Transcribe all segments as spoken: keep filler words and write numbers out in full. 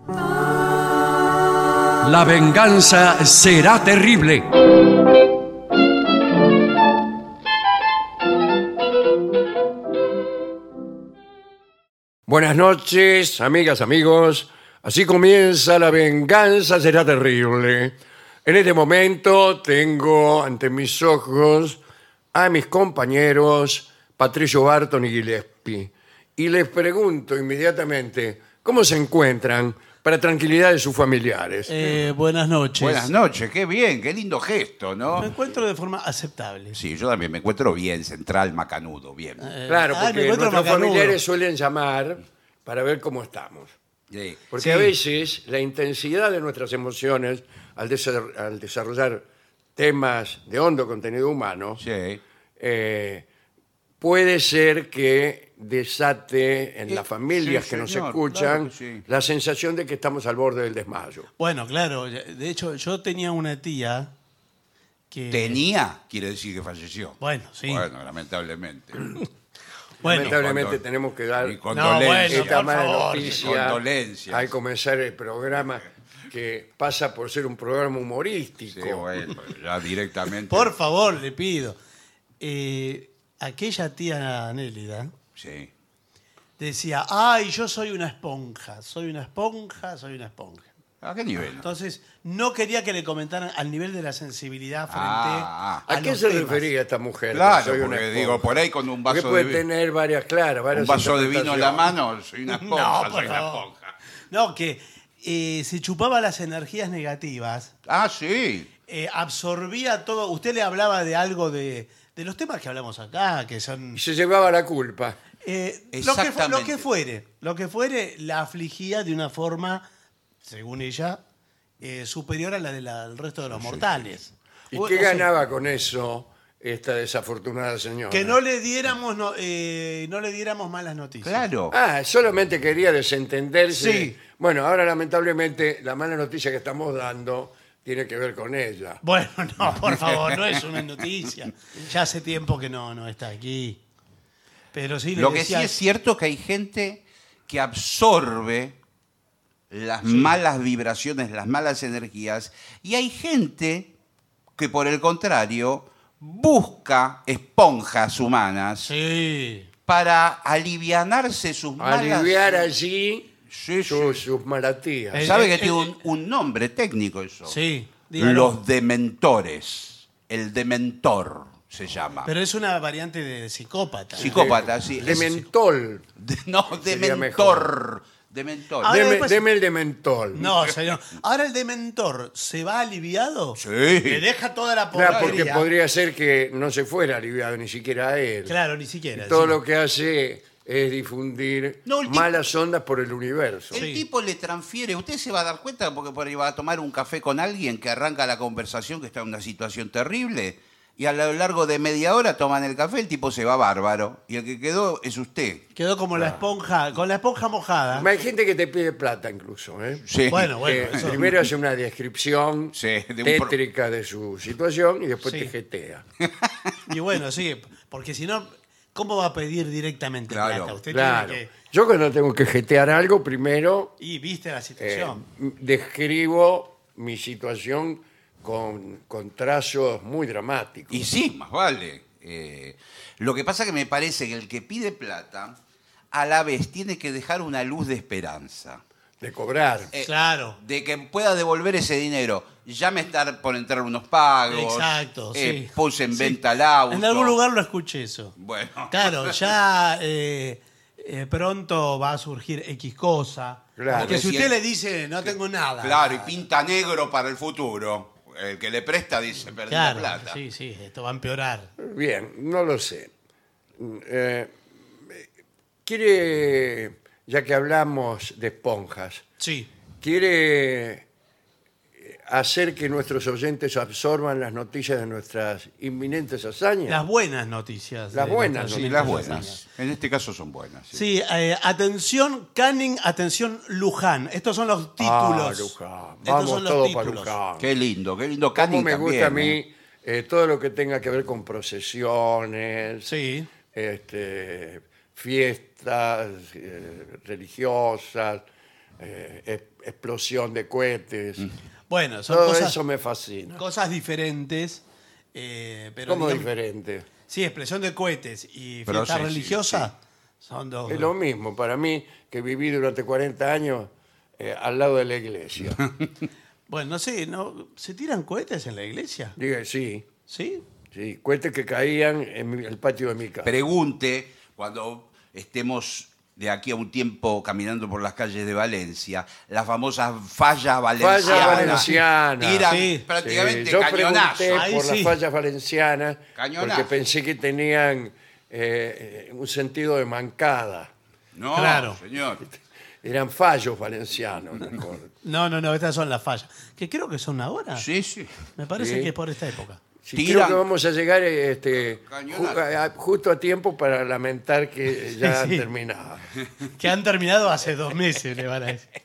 La venganza será terrible. Buenas noches, amigas, amigos. Así comienza La venganza será terrible. En este momento tengo ante mis ojos a mis compañeros Patricio Barton y Gillespie. Y les pregunto inmediatamente, ¿cómo se encuentran para tranquilidad de sus familiares? Eh, buenas noches. Buenas noches, qué bien, qué lindo gesto, ¿no? Me encuentro de forma aceptable. Sí, yo también me encuentro bien, central, macanudo, bien. Eh, Claro, ah, me porque encuentro nuestros macanudo. familiares suelen llamar para ver cómo estamos. Sí. Porque Sí. a veces la intensidad de nuestras emociones al, desar- al desarrollar temas de hondo contenido humano Sí. eh, puede ser que desate en Eh, las familias sí, que nos señor, escuchan claro que sí. la sensación de que estamos al borde del desmayo. Bueno, claro. De hecho, yo tenía una tía que... Tenía, quiere decir que falleció. Bueno, sí. Bueno, lamentablemente. Bueno, Lamentablemente Condol- tenemos que dar Mi condolencia. bueno, esta por mala favor, noticia condolencias. al comenzar el programa, que pasa por ser un programa humorístico. Sí, bueno, ya directamente. por favor, le pido. Eh, aquella tía Nélida Sí. decía, ay, yo soy una esponja, soy una esponja, soy una esponja. ¿A qué nivel? Entonces, no quería que le comentaran al nivel de la sensibilidad frente Ah, a ¿A qué los se temas. refería esta mujer? Claro, Que soy una porque esponja? digo, por ahí con un vaso Porque puede de vi- tener varias, claras, varias Un vaso de vino en la interpretaciones. mano, soy una esponja, No, por soy una favor. esponja. No, que eh, se chupaba las energías negativas, Ah, sí. eh, absorbía todo. Usted le hablaba de algo de, de los temas que hablamos acá, que son... Y se llevaba la culpa. eh, lo, que, fu- lo Exactamente. que fuere, lo que fuere, la afligía de una forma, según ella, eh, superior a la del resto de los mortales. ¿Y O- qué o sea, ganaba con eso esta desafortunada señora? Que no le diéramos no, eh, no le diéramos malas noticias. Claro. Ah, solamente quería desentenderse. Sí. Bueno, ahora lamentablemente la mala noticia que estamos dando tiene que ver con ella. Bueno, no, por favor, no es una noticia. Ya hace tiempo que no, no está aquí. Pero sí le Lo que decía- sí es cierto es que hay gente que absorbe las malas vibraciones, las malas energías, y hay gente que por el contrario busca esponjas humanas Sí. para alivianarse sus malas... Aliviar allí Sí, sí. sus, sus malatías. Eh, ¿Sabe eh, que eh, tiene un, un nombre técnico eso? Sí. dígalo. Los dementores. El dementor se llama. Pero es una variante de psicópata. Psicópata, sí. De Es- mentol. de- no, Sería dementor. Dementor. Ahora Deme, después- deme el de mentol. No, señor. Ahora el dementor se va aliviado. Sí. Le deja toda la Claro, porquería. porque podría ser que no se fuera aliviado ni siquiera a él. Claro, ni siquiera. Todo sí. lo que hace es difundir No, el tipo- malas ondas por el universo. El Sí. tipo le transfiere, usted se va a dar cuenta porque por ahí va a tomar un café con alguien que arranca la conversación que está en una situación terrible y a lo largo de media hora toman el café, el tipo se va bárbaro y el que quedó es usted. Quedó como la esponja, con la esponja mojada. Hay gente que te pide plata incluso. ¿eh? Sí. Bueno, bueno. Eh, eso- primero hace una descripción Sí, de un pro- tétrica de su situación y después Sí. te jetea. Y bueno, sí, porque si no, ¿cómo va a pedir directamente Claro, plata? Usted Claro. tiene que... Yo cuando tengo que jetear algo, primero Y viste la eh, situación. describo mi situación con, con trazos muy dramáticos. Y sí, más vale. Eh, lo que pasa que me parece que el que pide plata a la vez tiene que dejar una luz de esperanza. De cobrar. eh, Claro. De que pueda devolver ese dinero. Ya me están por entrar unos pagos. Exacto, eh, sí. Puse en Sí. venta el auto. En algún lugar lo escuché eso. Bueno. Claro, ya eh, eh, pronto va a surgir X cosa. Claro. Porque si Recién- usted le dice, no tengo nada. Claro, y pinta negro para el futuro. El que le presta dice, perdí Claro, la plata. sí, sí, esto va a empeorar. Bien, no lo sé. Eh, ¿Quiere, ya que hablamos de esponjas, Sí. quiere eh, hacer que nuestros oyentes absorban las noticias de nuestras inminentes hazañas? Las buenas noticias. Las de buenas nuestras Sí, noticias. las noticias. buenas. En este caso son buenas. sí. Sí, eh, atención Canning, atención Luján. Estos son los títulos. Ah, Luján. Estos Vamos son los todos para títulos. Luján. Qué lindo, qué lindo. Cómo Canning me también, gusta a mí ¿eh? eh, todo lo que tenga que ver con procesiones, Sí. este, fiestas eh, religiosas, eh, es- explosión de cohetes. Bueno, son Todo cosas, eso me fascina. cosas diferentes. eh, pero ¿Cómo digamos- diferente? Sí, explosión de cohetes y Pero fiesta sí, sí, religiosa son dos. Es lo mismo para mí que viví durante cuarenta años eh, al lado de la iglesia. Bueno, no sé, ¿no? ¿Se tiran cohetes en la iglesia? Diga, sí, ¿Sí? sí, cohetes que caían en mi- el patio de mi casa. Pregunte cuando estemos de aquí a un tiempo caminando por las calles de Valencia, las famosas fallas valencianas. Falla valenciana. Tiran Sí. prácticamente Sí, yo cañonazos. pregunté Ahí por sí. las fallas valencianas Cañonazo. porque pensé que tenían eh, un sentido de mancada. No, Claro. señor. Eran fallos valencianos. mejor. No, no, no, estas son las fallas. Que creo que son ahora. Sí, sí. Me parece Sí. que es por esta época. Sí, Tiran- creo que vamos a llegar este, Cañonazo. ju- a- justo a tiempo para lamentar que ya han sí. terminado. Que han terminado hace dos meses, le van a decir.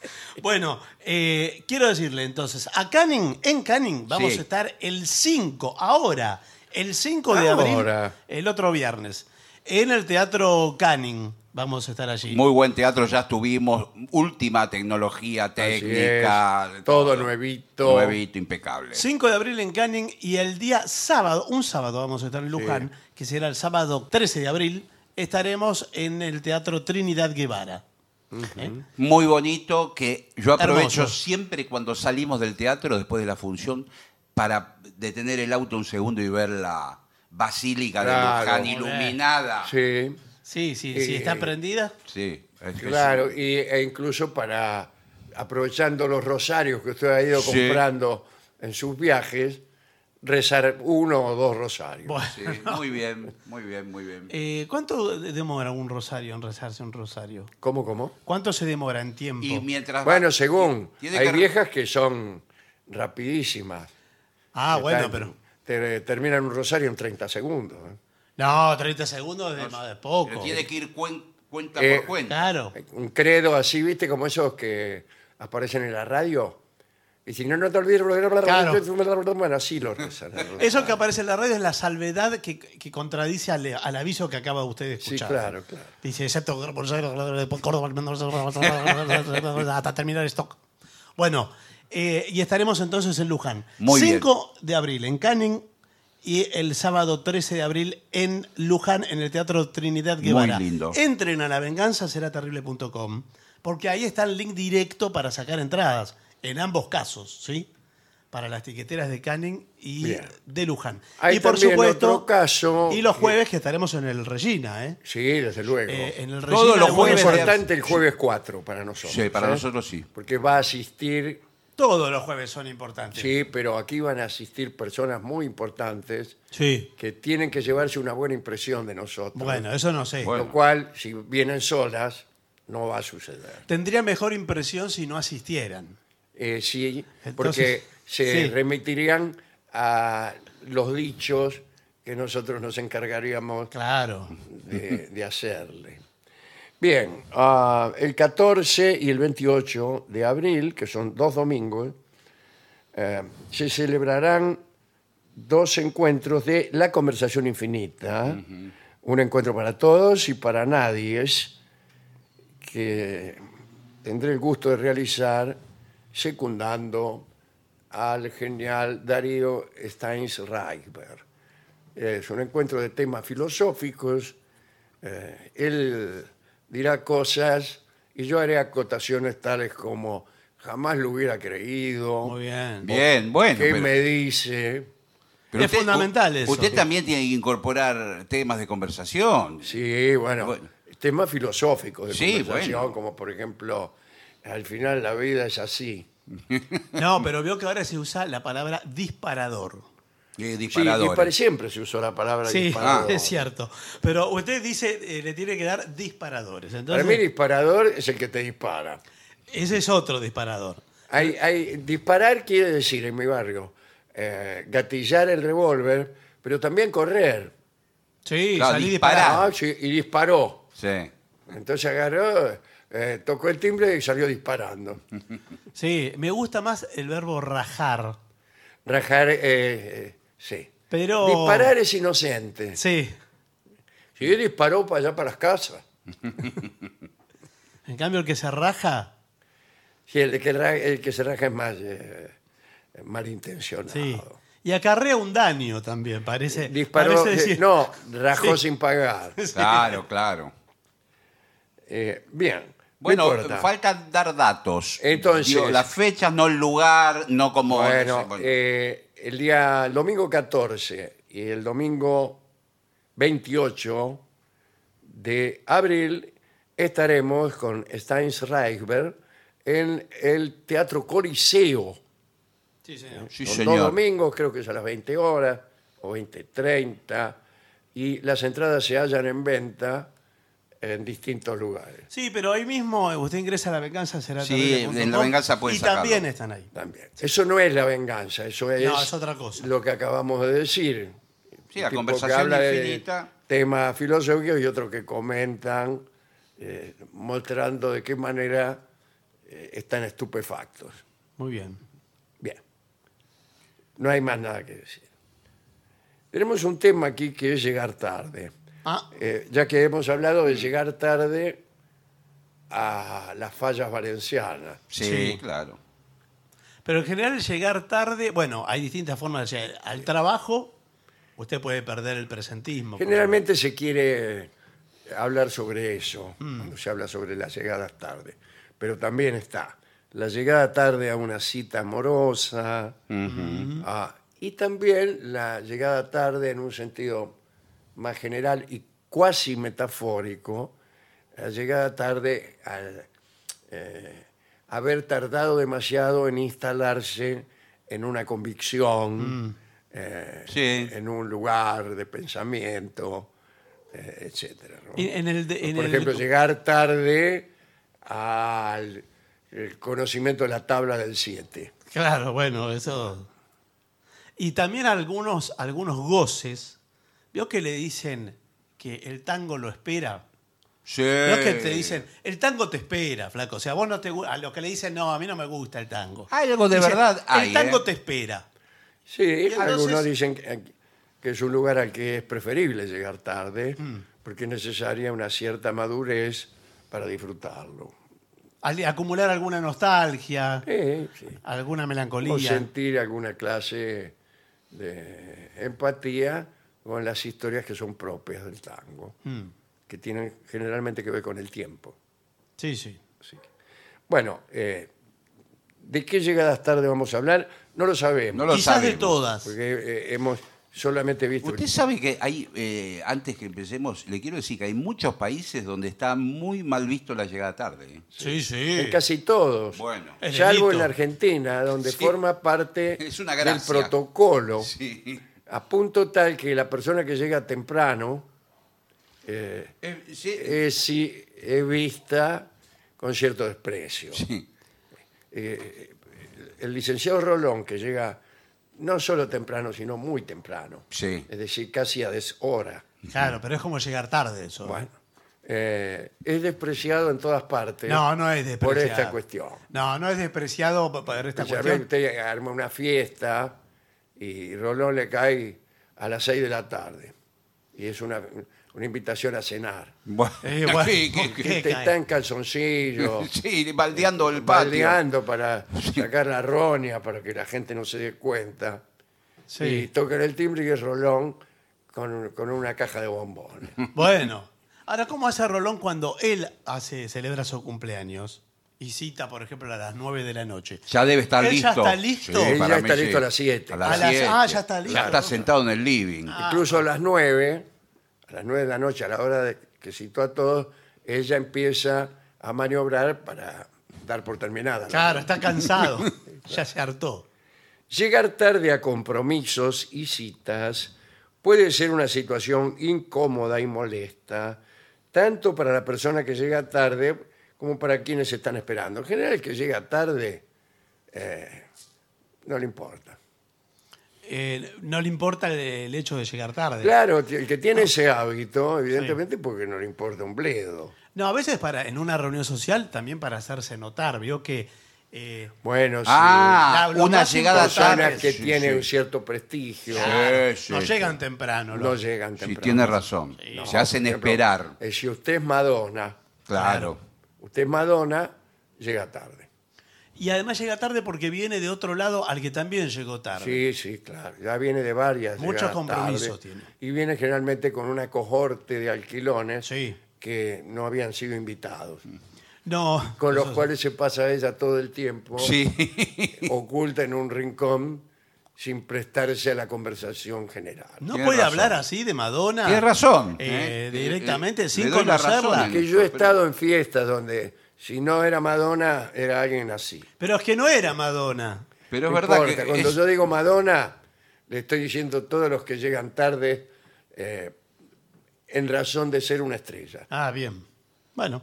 Bueno, eh, quiero decirle entonces, a Canning, en Canning, vamos Sí. a estar el cinco, ahora, el cinco de abril, Ahora. el otro viernes, en el Teatro Canning. Vamos a estar allí. Muy buen teatro, ya estuvimos. Última tecnología Así técnica. es, todo nuevito. Nuevito, impecable. cinco de abril en Canning y el día sábado, un sábado vamos a estar en Luján, que será el sábado trece de abril, estaremos en el Teatro Trinidad Guevara. ¿Eh? Muy bonito, que yo aprovecho Hermoso. siempre cuando salimos del teatro, después de la función, para detener el auto un segundo y ver la Basílica Claro. de Luján Muy bien. iluminada. Sí, Sí, sí, Eh, sí, está prendida. Sí, es que claro, sí. y, e incluso para, aprovechando los rosarios que usted ha ido Sí. comprando en sus viajes, rezar uno o dos rosarios. Bueno, Sí, muy bien, muy bien, muy bien. eh, ¿cuánto demora un rosario en rezarse un rosario? ¿Cómo, cómo? ¿Cuánto se demora en tiempo? Y mientras va- Bueno, según. tiene Hay que- viejas que son rapidísimas. ah, Que bueno, están- pero... te- terminan un rosario en treinta segundos. ¿eh? No, treinta segundos de, de poco. Pero tiene que ir cuen- cuenta Eh, por cuenta. Claro. Un credo así, ¿viste? Como esos que aparecen en la radio. Y si no, no te olvides. Claro. Bueno, así lo rezan. Eso que aparece en la radio es la salvedad que, que contradice al, al aviso que acaba usted de Sí, escuchar. claro, claro. Dice, excepto hasta terminar el stock. Bueno, eh, y estaremos entonces en Luján. Muy bien. cinco de abril en Canning y el sábado trece de abril en Luján, en el Teatro Trinidad Guevara. lindo. Entren a la venganza será terrible punto com porque ahí está el link directo para sacar entradas, en ambos casos, ¿sí? Para las tiqueteras de Canning y Bien. de Luján. Hay y por también supuesto, otro caso y los que- jueves que estaremos en el Regina, ¿eh? Sí, desde luego. Eh, en el Todos Regina los de Muy jueves Buenos de- Aires. importante el jueves cuatro para nosotros. Sí, para ¿eh? nosotros sí. Porque va a asistir, Todos los jueves son importantes. sí, pero aquí van a asistir personas muy importantes Sí. que tienen que llevarse una buena impresión de nosotros. Bueno, eso no sé. Bueno. Lo cual, si vienen solas, no va a suceder. Tendría mejor impresión si no asistieran. Eh, sí, Entonces, porque se sí. remitirían a los dichos que nosotros nos encargaríamos Claro. de, de hacerle. Bien, ah, el catorce y el veintiocho de abril, que son dos domingos, eh, se celebrarán dos encuentros de La Conversación Infinita, un encuentro para todos y para nadie, que tendré el gusto de realizar secundando al genial Darío Steinsreiber. Es un encuentro de temas filosóficos. Eh, él dirá cosas y yo haré acotaciones tales como jamás lo hubiera creído. Muy bien. Bien, bueno. ¿Qué pero- me dice? pero Es fundamental eso. Usted también tiene que incorporar temas de conversación. Sí, bueno, Bueno. temas filosóficos de Sí, conversación, bueno. como por ejemplo, al final la vida es así. No, pero veo que ahora se usa la palabra disparador. Eh, Sí, disparadores. dispar- siempre se usó la palabra Sí, disparador. es cierto. Pero usted dice, eh, le tiene que dar disparadores. Para Entonces, mí disparador es el que te dispara. ese es otro disparador. Hay, hay, disparar quiere decir en mi barrio eh, gatillar el revólver, pero también correr. Sí, Claro, salí disparar. disparado. Ah, sí, y disparó. Sí. Entonces agarró, eh, tocó el timbre y salió disparando. Sí, me gusta más el verbo rajar. Rajar, eh, eh, sí. Pero- Disparar es inocente. Sí. Sí, disparó para allá para las casas. En cambio, el que se raja, Sí, el que, ra- el que se raja es más eh, malintencionado. Sí. Y acarrea un daño también, parece. Disparó, parece eh, decir- no, rajó Sí. sin pagar. Claro, claro. Eh, bien, Bueno, no importa. falta dar datos. Entonces- Digo, las fechas, no el lugar, no como... Bueno, no sé, bueno. eh, el día el domingo catorce y el domingo veintiocho de abril estaremos con Steins Reichberg en el Teatro Coliseo. Sí, señor. Sí, Son señor. dos domingos, creo que es a las veinte horas o veinte treinta, y las entradas se hallan en venta en distintos lugares Sí, pero ahí mismo usted ingresa a La Venganza será Sí, terrible punto en La com, Venganza puede Y sacarlo. también están ahí. también. Eso no es la venganza, eso es, No, es otra cosa. lo que acabamos de decir. Sí, la Un tipo que conversación habla de infinita. temas filosóficos y otros que comentan eh, mostrando de qué manera eh, están estupefactos. Muy bien. Bien. No hay más nada que decir. Tenemos un tema aquí que es llegar tarde. Ah, Eh, ya que hemos hablado de llegar tarde a las fallas valencianas. Sí, Sí. claro. pero en general llegar tarde, bueno, hay distintas formas de llegar. Al trabajo, usted puede perder el presentismo. por Generalmente se quiere hablar sobre eso, cuando se habla sobre las llegadas tarde. Pero también está la llegada tarde a una cita amorosa, ah, y también la llegada tarde en un sentido más general y cuasi metafórico, la llegada tarde al eh, haber tardado demasiado en instalarse en una convicción, eh, Sí. en un lugar de pensamiento, eh, etcétera, ¿no? Y en el de- en Por el- ejemplo, llegar tarde al el conocimiento de la tabla del siete. Claro, bueno, eso. Y también algunos, algunos goces. ¿Vio que le dicen que el tango lo espera? Sí. No es que te dicen, el tango te espera, flaco. O sea, vos no te gu- a los que le dicen, no, a mí no me gusta el tango. Hay algo de Dicen, verdad El hay, tango ¿eh? te espera. Sí, entonces- algunos dicen que, que es un lugar al que es preferible llegar tarde, Mm. porque es necesaria una cierta madurez para disfrutarlo. Al- acumular alguna nostalgia, Sí, sí. alguna O melancolía. sentir alguna clase de empatía con las historias que son propias del tango, Mm, que tienen generalmente que ver con el tiempo. Sí, sí. Así que- Bueno, eh, ¿de qué llegadas tarde vamos a hablar? No lo sabemos, No lo Quizás de sabemos. todas. porque eh, hemos solamente visto... Usted sabe que hay, eh, antes que empecemos, le quiero decir que hay muchos países donde está muy mal visto la llegada tarde. ¿eh? Sí, sí. En casi todos. Bueno. Es Salvo delito. en la Argentina, donde Sí. forma parte Es una del gracia. protocolo, Sí. a punto tal que la persona que llega temprano eh, Eh, sí. es, sí, es vista con cierto desprecio. Sí. Eh, el licenciado Rolón, que llega no solo temprano, sino muy temprano, Sí. es decir, casi a deshora, Claro, pero es como llegar tarde eso. bueno, eh, es despreciado en todas partes No, no es despreciado. por esta cuestión. No, no es despreciado por- por esta O sea, cuestión. usted arma una fiesta y Rolón le cae a las seis de la tarde. Y es una, una invitación a cenar. Bueno, Eh, bueno, ¿qué- qué- ¿por qué? qué? Usted cae? está en calzoncillos, Sí, baldeando el patio. baldeando para sacar la roña para que la gente no se dé cuenta. Y Sí. tocan el timbre y es Rolón con, con una caja de bombones. Bueno. Ahora, ¿cómo hace Rolón cuando él hace, celebra su cumpleaños y cita, por ejemplo, a las nueve de la noche? Ya debe estar ¿Él ya listo. está listo? Él ya para está mí listo a las siete. A A las las- siete. ah, ya está listo. Ya está sentado en el living. Incluso a las nueve, a las nueve de la noche, a la hora de que citó a todos, ella empieza a maniobrar para dar por terminada. ¿no? Claro, está cansado. Ya se hartó. Llegar tarde a compromisos y citas puede ser una situación incómoda y molesta, tanto para la persona que llega tarde como para quienes están esperando. En general, el que llega tarde eh, no le importa. Eh, no le importa el, el hecho de llegar tarde. Claro, el que tiene ese hábito, evidentemente, porque no le importa un bledo. No, a veces para en una reunión social también para hacerse notar. Vio que eh, Bueno, sí. Ah, La- lo una más llegada Personas tarde. que Sí, tienen sí. un cierto prestigio Sí, sí, no sí. llegan temprano. no los- llegan Sí, temprano. tiene razón. No, Se hacen por ejemplo, esperar. eh, si usted es Madonna, Claro. usted es Madonna, llega tarde. Y además llega tarde porque viene de otro lado al que también llegó tarde. Sí, sí, claro. Ya viene de varias. Muchos llegadas compromisos tarde, tiene. Y viene generalmente con una cohorte de alquilones Sí. que no habían sido invitados. No. Con los eso- cuales se pasa ella todo el tiempo Sí. oculta en un rincón sin prestarse a la conversación general. No Tiene puede razón. hablar así de Madonna. Tienes razón. eh, ¿eh? directamente, Le sin doy la razón conocerla. en Que eso, yo he pero- estado en fiestas donde si no era Madonna, era alguien así. Pero es que no era Madonna. Pero es No verdad importa, que cuando es- yo digo Madonna, le estoy diciendo todos los que llegan tarde eh, en razón de ser una estrella. Ah, bien. Bueno,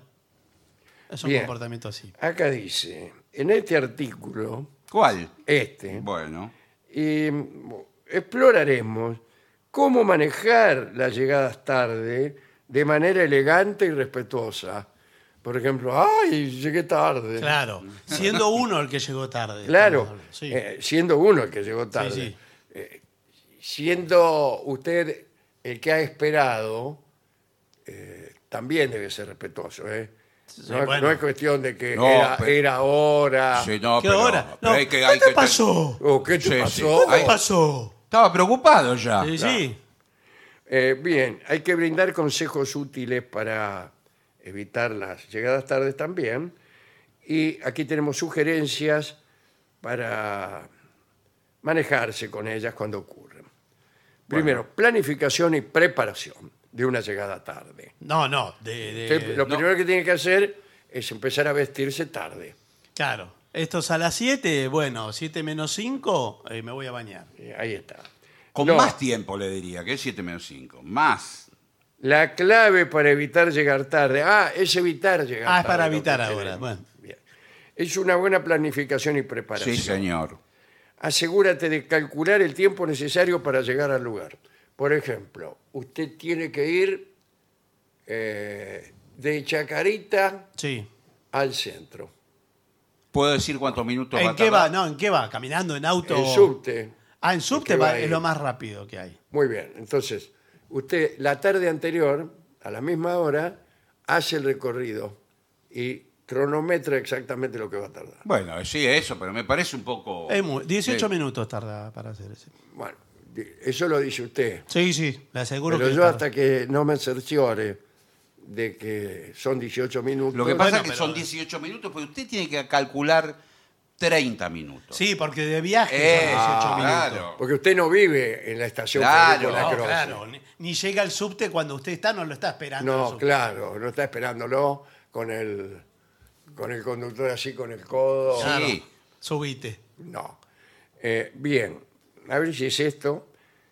es un Bien. comportamiento así. Acá dice, en este artículo, ¿Cuál? este, Bueno. y mm, exploraremos cómo manejar las llegadas tarde de manera elegante y respetuosa. Por ejemplo, ¡ay, llegué tarde! Claro, siendo uno el que llegó tarde. Claro, Sí. eh, siendo uno el que llegó tarde. Sí, sí. Eh, siendo usted el que ha esperado, eh, también debe ser respetuoso. ¿eh? no, es- bueno. no es cuestión de que No, era, pero- era hora. Sí, no, ¿Qué pero- hora? pero No, hay que- ¿Qué hay te que- pasó? Oh, ¿Qué te Sí, sí. pasó? ¿Qué Ay. pasó? Estaba preocupado ya. Sí, sí. Eh, bien, hay que brindar consejos útiles para evitar las llegadas tardes también. Y aquí tenemos sugerencias para manejarse con ellas cuando ocurren. Primero, planificación y preparación de una llegada tarde. No, no. De, de- Usted lo no. primero que tiene que hacer es empezar a vestirse tarde. Claro. Esto es a las siete. Bueno, siete menos cinco, eh, me voy a bañar. Eh, Ahí está. Con No, más tiempo le diría, que es siete menos cinco. Más. La clave para evitar llegar tarde. Ah, es evitar llegar tarde. Ah, es para lo que evitar queremos. ahora, bueno. Bien. Es una buena planificación y preparación. Sí, señor. Asegúrate de calcular el tiempo necesario para llegar al lugar. Por ejemplo, usted tiene que ir eh, de Chacarita Sí. al centro. ¿Puedo decir cuántos minutos va ¿En a qué va? tardar? No, ¿en qué va? ¿Caminando, en auto? El subte. Ah, en subte ¿En qué va va, a es ir? lo más rápido que hay. Muy bien. Entonces, usted la tarde anterior, a la misma hora, hace el recorrido y cronometra exactamente lo que va a tardar. Bueno, sí, eso, pero me parece un poco... Es muy- dieciocho Sí. minutos tarda para hacer eso. Bueno, di- eso lo dice usted. Sí, sí, le aseguro Pero que yo tarda. hasta que no me cerciore de que son dieciocho minutos... Lo que pasa Bueno, es que pero- son dieciocho minutos, porque usted tiene que calcular treinta minutos. Sí, porque de viaje Eh, son dieciocho ah, minutos. claro. Porque usted no vive en la estación Claro, Federico No, Lacroze. claro, ni, ni llega el subte cuando usted está, no lo está esperando. el No, subte. claro, no está esperándolo con el, con el conductor así con el codo. Claro, Sí. subite. No. Eh, bien, a ver si es esto.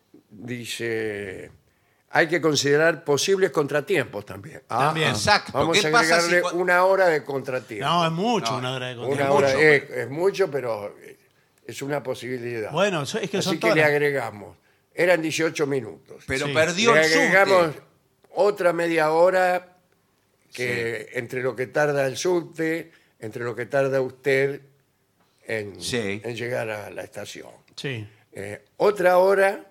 Dice, hay que considerar posibles contratiempos también. Ah, También. Exacto. Vamos ¿Qué a pasa agregarle si cua- una hora de contratiempo. No, es mucho No, una hora de una contratiempo. hora mucho, es, es mucho, pero es una posibilidad. Bueno, eso- es que Así son que todas le las- agregamos. Eran dieciocho minutos. Pero Sí. perdió Le el agregamos subte. otra media hora que entre lo que tarda el subte, entre lo que tarda usted en, Sí. en llegar a la estación. Sí. Eh, otra hora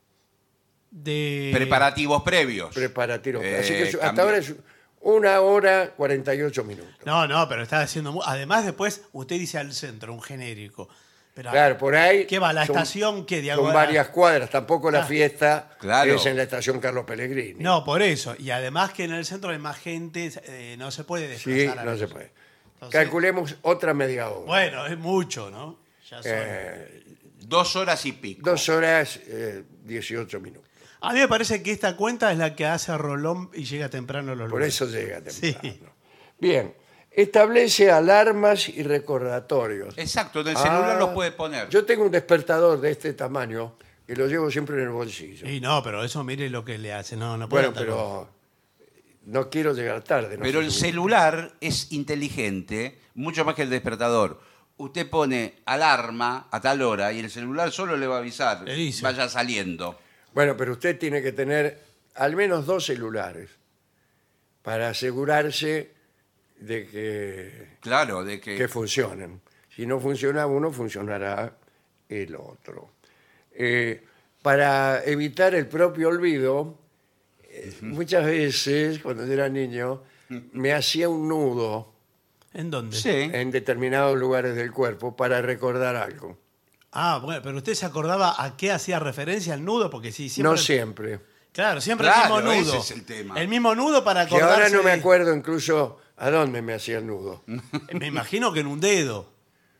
De... Preparativos previos. preparativo. Eh, Así que su- hasta cambia. ahora es una hora cuarenta y ocho minutos. No, no, pero está haciendo... mu- Además, después usted dice al centro, un genérico. Pero, Claro, por ahí. ¿Qué va? ¿La son- estación qué? Son Diagonal. varias cuadras. Tampoco la Ah. fiesta Claro. es en la estación Carlos Pellegrini. No, por eso. Y además que en el centro hay más gente, eh, no se puede desplazar. Sí, a no la- se puede. Entonces- Calculemos otra media hora. Bueno, es mucho, ¿no? Ya son- Eh, Dos horas y pico. dos horas, eh, dieciocho minutos. A mí me parece que esta cuenta es la que hace Rolón y llega temprano a los Por lugares. eso llega temprano. Sí. Bien. Establece alarmas y recordatorios. Exacto, en el celular Ah, lo puede poner. Yo tengo un despertador de este tamaño que lo llevo siempre en el bolsillo. Y no, pero eso mire lo que le hace. No, no puede Bueno, estar con- pero no quiero llegar tarde. no Pero sé el si- celular es inteligente, mucho más que el despertador. Usted pone alarma a tal hora y el celular solo le va a avisar. Le dice. Vaya saliendo. Bueno, pero usted tiene que tener al menos dos celulares para asegurarse de que, Claro, de que. que funcionen. Si no funciona uno, funcionará el otro. Eh, para evitar el propio olvido, eh, muchas veces, cuando yo era niño, me hacía un nudo ¿En dónde? Sí. en determinados lugares del cuerpo para recordar algo. Ah, bueno, pero usted se acordaba a qué hacía referencia el nudo, porque sí, siempre. No siempre. Claro, siempre Claro, el mismo nudo. ese es el tema. El mismo nudo para Que acordarse. ahora no me de- acuerdo incluso a dónde me hacía el nudo. Me imagino que en un dedo.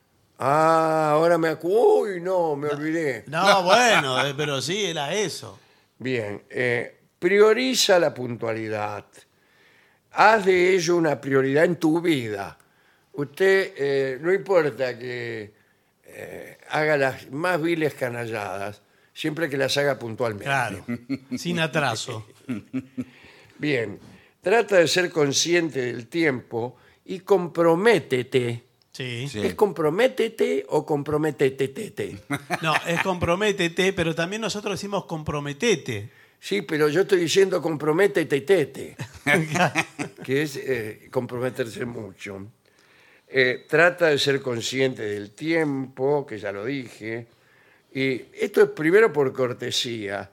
Ah, ahora me acuerdo. Uy, no, me olvidé. No, bueno, eh, pero sí, era eso. Bien, eh, prioriza la puntualidad. Haz de ello una prioridad en tu vida. Usted, eh, no importa que eh, haga las más viles canalladas, siempre que las haga puntualmente. Claro, sin atraso. Bien, trata de ser consciente del tiempo y comprométete. Sí. Sí. ¿Es comprométete o comprométete? No, es comprométete, pero también nosotros decimos comprometete. Sí, pero yo estoy diciendo comprométete, tete, que es eh, comprometerse mucho. Eh, trata de ser consciente del tiempo, que ya lo dije, y esto es primero por cortesía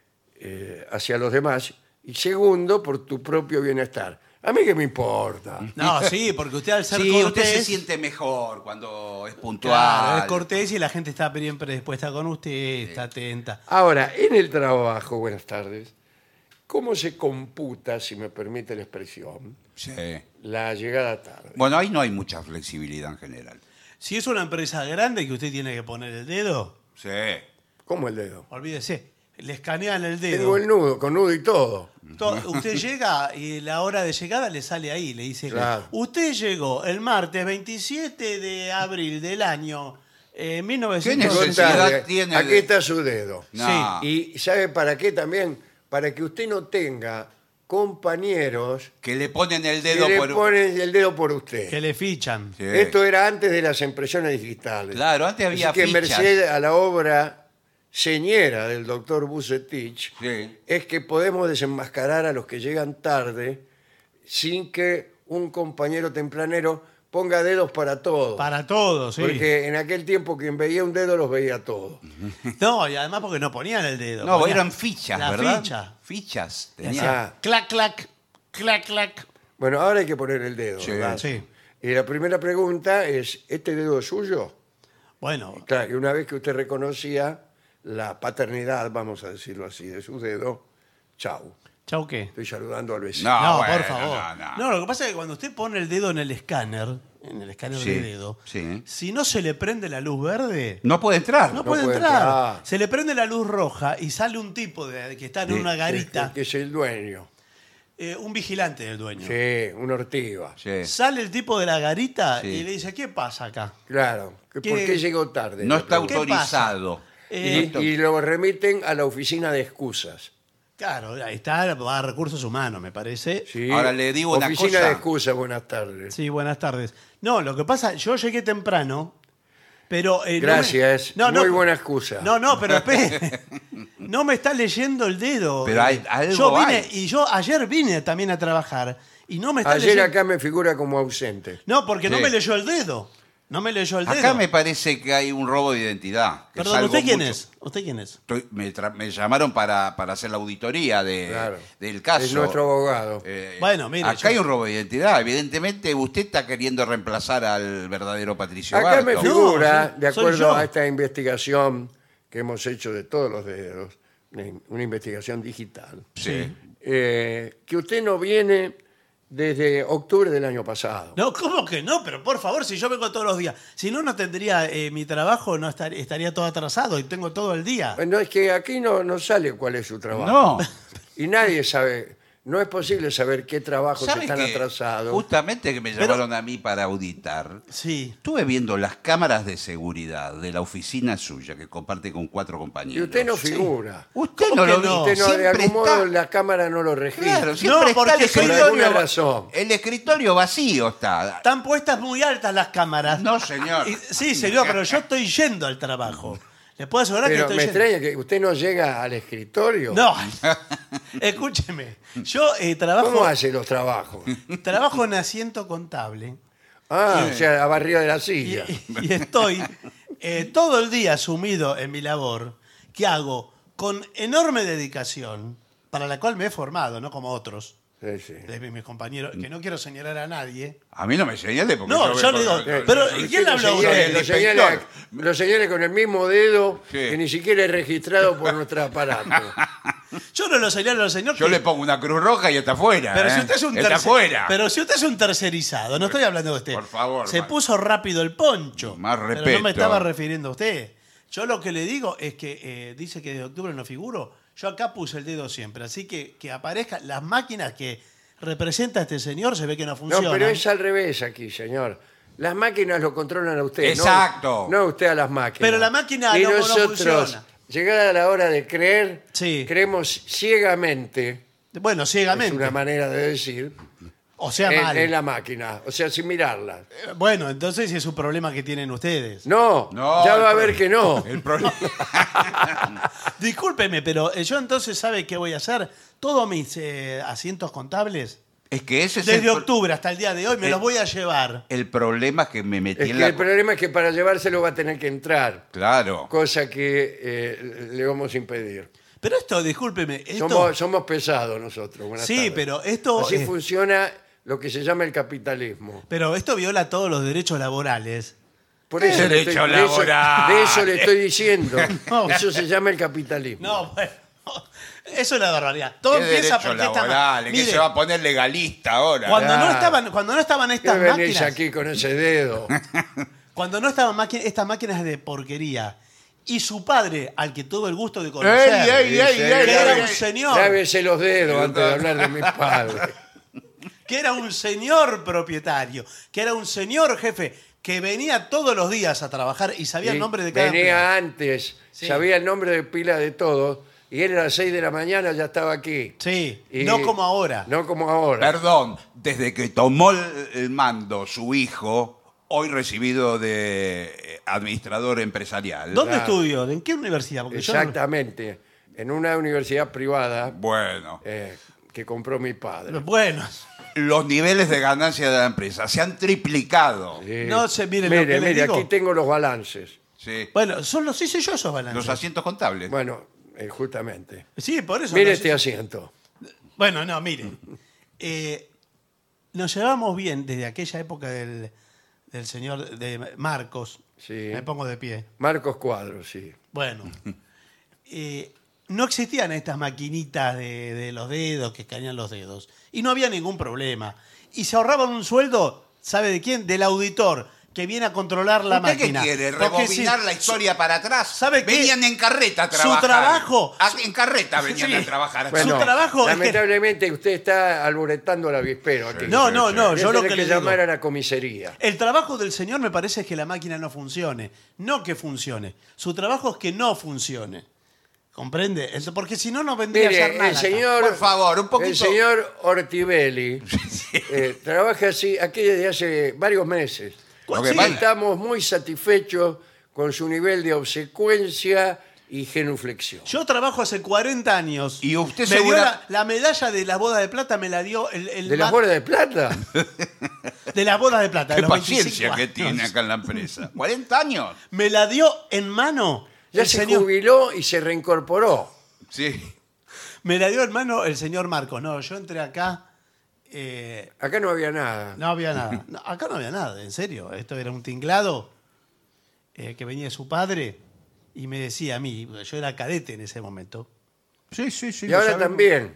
eh, hacia los demás y segundo por tu propio bienestar. A mí qué me importa. No, sí, porque usted al ser Sí, cortés... usted se siente mejor cuando es puntual. Claro, es cortés y la gente está bien predispuesta con usted, está atenta. Ahora, en el trabajo, buenas tardes, ¿cómo se computa, si me permite la expresión, Sí. la llegada tarde? Bueno, ahí no hay mucha flexibilidad en general. Si es una empresa grande que usted tiene que poner el dedo, Sí. ¿Cómo el dedo? olvídese, le escanean el Tengo dedo. el nudo, con nudo y todo. To- Usted llega y la hora de llegada le sale ahí, le dice, Claro. usted llegó el martes veintisiete de abril del año eh, ¿Qué mil novecientos... necesidad Contale, tiene aquí de- está su dedo. No. Y ¿sabe para qué también? Para que usted no tenga compañeros Que le ponen el que dedo le por... ponen el dedo por usted. Que le fichan. Sí. Esto era antes de las impresiones digitales. Claro, antes había Así que fichas. merced a la obra señera del doctor Bucetich, Sí. es que podemos desenmascarar a los que llegan tarde sin que un compañero tempranero ponga dedos para todo. Para todos, sí. Porque en aquel tiempo quien veía un dedo los veía todos. No, y además porque no ponían el dedo. No, ponían eran fichas, la ¿verdad? ficha. Fichas. Hacía Tenía. Ah. clac, clac, clac, clac. Bueno, ahora hay que poner el dedo, Sí. ¿verdad? Sí. Y la primera pregunta es, ¿este dedo es suyo? Bueno, Claro, y una vez que usted reconocía la paternidad, vamos a decirlo así, de su dedo, chau. ¿chau qué? Estoy saludando al vecino. No, No, bueno, por favor. no, no. No, lo que pasa es que cuando usted pone el dedo en el escáner, en el escáner Sí, de dedo, sí. si no se le prende la luz verde, No puede entrar. no, puede, puede entrar. entrar. Se le prende la luz roja y sale un tipo de, que está en De- una garita, Que es el dueño. eh, un vigilante del dueño. Sí, un ortiva. Sí. Sale el tipo de la garita Sí. y le dice, ¿qué pasa acá? Claro. que ¿Qué- ¿Por qué llegó tarde? No Le está pregunto. ¿Qué autorizado. Eh, Y, y lo remiten a la oficina de excusas. Claro, ahí está, va a recursos humanos, me parece. Sí. Ahora le digo una Oficina cosa. de excusas, buenas tardes. Sí, buenas tardes. No, lo que pasa, yo llegué temprano, pero... eh, no me- Gracias, No, no, muy buena excusa. No, no, pero espere. No me está leyendo el dedo. Pero hay- algo yo vine, hay. Y yo ayer vine también a trabajar y no me está Ayer leyendo... acá me figura como ausente. No, porque no Sí. me leyó el dedo. No me leyó el dedo. Acá me parece que hay un robo de identidad. que Perdón, salgo ¿usted quién mucho. es? ¿Usted quién es? Estoy- me, tra- me llamaron para, para hacer la auditoría de, Claro. del caso. Es nuestro abogado. Eh, Bueno, mire, Acá yo- hay un robo de identidad. Evidentemente, usted está queriendo reemplazar al verdadero Patricio Acá me Barto. figura, No, de soy acuerdo yo. a esta investigación que hemos hecho de todos los dedos, una investigación digital, Sí. eh, que usted no viene desde octubre del año pasado. No, ¿cómo que no? Pero por favor, si yo vengo todos los días. Si no, no tendría eh, mi trabajo, no estar- estaría todo atrasado y tengo todo el día. No, es que aquí no, no sale cuál es su trabajo. No. Y nadie sabe, no es posible saber qué trabajos ¿Sabe están que atrasados. Justamente que me Pero- llamaron a mí para auditar. Sí. Estuve viendo las cámaras de seguridad de la oficina suya que comparte con cuatro Y compañeros. usted no figura. Usted ¿Cómo no que lo no? vio. Usted no, de Siempre algún está- modo la cámara no lo registra. Claro, siempre está porque el soy- por escritorio, alguna razón. el escritorio vacío está. Están puestas muy altas las cámaras. No, señor. Y- sí, señor, pero yo estoy yendo al trabajo. Le puedo asegurar Pero que me estoy yendo. extraña que usted no llega al escritorio. No, escúcheme. Yo eh, trabajo, ¿Cómo hace los trabajos? trabajo en asiento contable Ah, o sea, a barrio de la y, silla. y estoy eh, todo el día sumido en mi labor, que hago con enorme dedicación, para la cual me he formado, no como otros. Sí, sí. de mis mis compañeros, que no quiero señalar a nadie. A mí no me señale porque No, yo yo veo- le digo, Eh, pero ¿por ¿y qué quién le lo habló a señala- usted? Lo El señala, inspector. lo señala con el mismo dedo Sí. que ni siquiera es registrado por nuestro aparato. Yo no lo señalo al señor. Yo que- le pongo una cruz roja y está afuera. Pero ¿eh? si usted es un Está tercer- afuera. Pero si usted es un tercerizado, no estoy hablando de usted. Por favor, Se man. puso rápido el poncho. Más Pero no respeto. me estaba refiriendo a usted. Yo lo que le digo es que eh, dice que de octubre no figuro. Yo acá puse el dedo siempre. Así que que aparezcan las máquinas que representa este señor, se ve que no No, funcionan. pero es al revés aquí, señor. Las máquinas lo controlan a usted. no- Exacto. No, usted a las máquinas. Pero la máquina y no- no nosotros, funciona. llegada la hora de creer, Sí. creemos ciegamente, Bueno, es ciegamente. una manera de decir, O sea, en, mal. en la máquina. O sea, sin mirarla. Eh, Bueno, entonces es un problema que tienen ustedes. No, No, ya el va a pro- ver que no. El problema. Discúlpeme, pero eh, yo entonces, ¿sabe qué voy a hacer? Todos mis eh, asientos contables, Es que ese es desde el, pro- octubre hasta el día de hoy, me Eh, los voy a llevar. el problema que me metí Es en que la. el problema es que para llevárselo va a tener que entrar, Claro. cosa que eh, le vamos a impedir. Pero esto, discúlpeme, esto... Somos, somos pesados nosotros. Buenas Sí, tardes. pero esto Así es- funciona lo que se llama el capitalismo. Pero esto viola todos los derechos laborales. Por eso le Derecho estoy- de, eso, laboral. de eso le estoy diciendo. No. Eso se llama el capitalismo. No, bueno, eso es la barbaridad. Todo ¿Qué empieza derecho porque esta ma- laboral? ¿Qué Mire, se va a poner legalista ahora? cuando no Claro. estaban, cuando no estaban ¿Qué estas venís máquinas, aquí con ese dedo? cuando no estaban maqui- estas máquinas de porquería, y su padre, al que tuve el gusto de conocer, ¡Ey, ey, ey, Dice, ey, que era ey, un ey! señor, Lávese los dedos antes de hablar de mis padres. que era un señor propietario, que era un señor jefe, que venía todos los días a trabajar y sabía el Y nombre de cada venía empleado. antes, Sí. sabía el nombre de pila de todos, y él a las seis de la mañana ya estaba aquí. Sí, Y- no como ahora. No como ahora. Perdón, desde que tomó el el mando su hijo, hoy recibido de eh, administrador empresarial. ¿Dónde Claro. estudió? ¿En qué universidad? Porque yo no- Exactamente. En una universidad privada Bueno, eh, que compró mi padre. Bueno, los niveles de ganancia de la empresa se han triplicado. Sí. No se mire lo mire, que le mire, digo. aquí tengo los balances. Sí. bueno, son los hice yo esos balances. Los asientos contables. Bueno, eh, justamente. Sí, por eso. Mire los este hice- asiento. Bueno, no, mire. Eh, nos llevamos bien desde aquella época del, del señor de Marcos. Sí. Me pongo de pie. Marcos Cuadros, sí. Bueno. Eh, no existían estas maquinitas de, de los dedos que escanean los dedos. Y no había ningún problema. Y se ahorraban un sueldo, ¿sabe de quién? Del auditor, que viene a controlar la ¿Usted qué máquina. quiere? Porque ¿Rebobinar si- la historia para atrás? ¿Sabe qué? Venían en carreta a Su trabajar. trabajo- Ah, en carreta venían Sí. a trabajar. Bueno, trabajo es que- lamentablemente usted está alborotando el avispero aquí. No, no, no, Voy a yo lo tener que que le digo- llamar a la comisaría. El trabajo del señor me parece es que la máquina no funcione, no que funcione. Su trabajo es que no funcione. ¿Comprende? Eso- Porque si no, no vendría a Mire, ser nada. el acá. señor, Por favor, un poquito. el señor Ortibelli eh, trabaja así aquí desde hace varios meses. Lo que Y pasa- estamos muy satisfechos con su nivel de obsecuencia y genuflexión. Yo trabajo hace cuarenta años. Y usted me dio segura- la, la medalla de las bodas de plata me la dio el, el ¿De las ma- bolas de plata? de las bodas de plata. de Qué los veinticinco paciencia que años. tiene acá en la empresa. cuarenta años. Me la dio en mano. Ya el se señor- jubiló y se reincorporó. Sí. Me la dio en mano el señor Marcos. No, yo entré acá. eh, Acá no había nada. no había nada. No, acá no había nada, en serio. Esto era un tinglado eh, que venía de su padre y me decía a mí, yo era cadete en ese momento. Sí, sí, sí. Y lo ahora sabemos. también.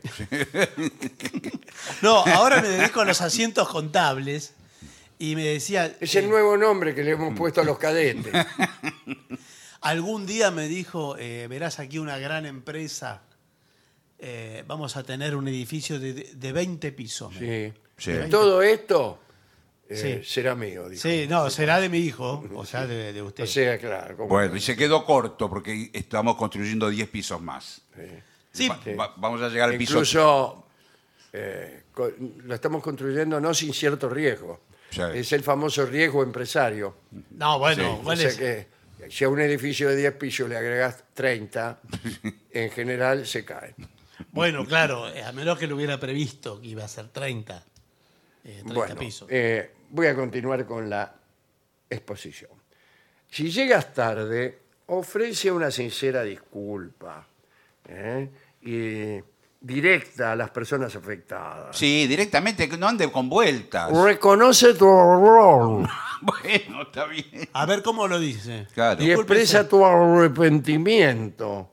No, ahora me dedico a los asientos contables y me decía. Es el eh, nuevo nombre que le hemos puesto a los cadetes. Algún día me dijo, eh, verás aquí una gran empresa, eh, vamos a tener un edificio de, de veinte pisos. me Sí. Sí. Todo esto eh, Sí. será mío, dijo. Sí, no, será de mi hijo, o sea, de, de usted. O sea, claro. ¿cómo Bueno, no? y se quedó corto porque estamos construyendo diez pisos más. Sí, Va- va- vamos a llegar al piso. Incluso eh, co- lo estamos construyendo no sin cierto riesgo. Sí. Es el famoso riesgo empresario. no, bueno, Sí. O ¿cuál sea es? que si a un edificio de diez pisos le agregas treinta, en general se cae. Bueno, claro, eh, a menos que lo hubiera previsto que iba a ser treinta, eh, treinta Bueno, pisos. eh, voy a continuar con la exposición. Si llegas tarde, ofrece una sincera disculpa. ¿eh? Y directa a las personas afectadas. Sí, directamente, que no ande con vueltas. Reconoce tu error Bueno, está bien. A ver cómo lo dice. Claro. y expresa tu arrepentimiento.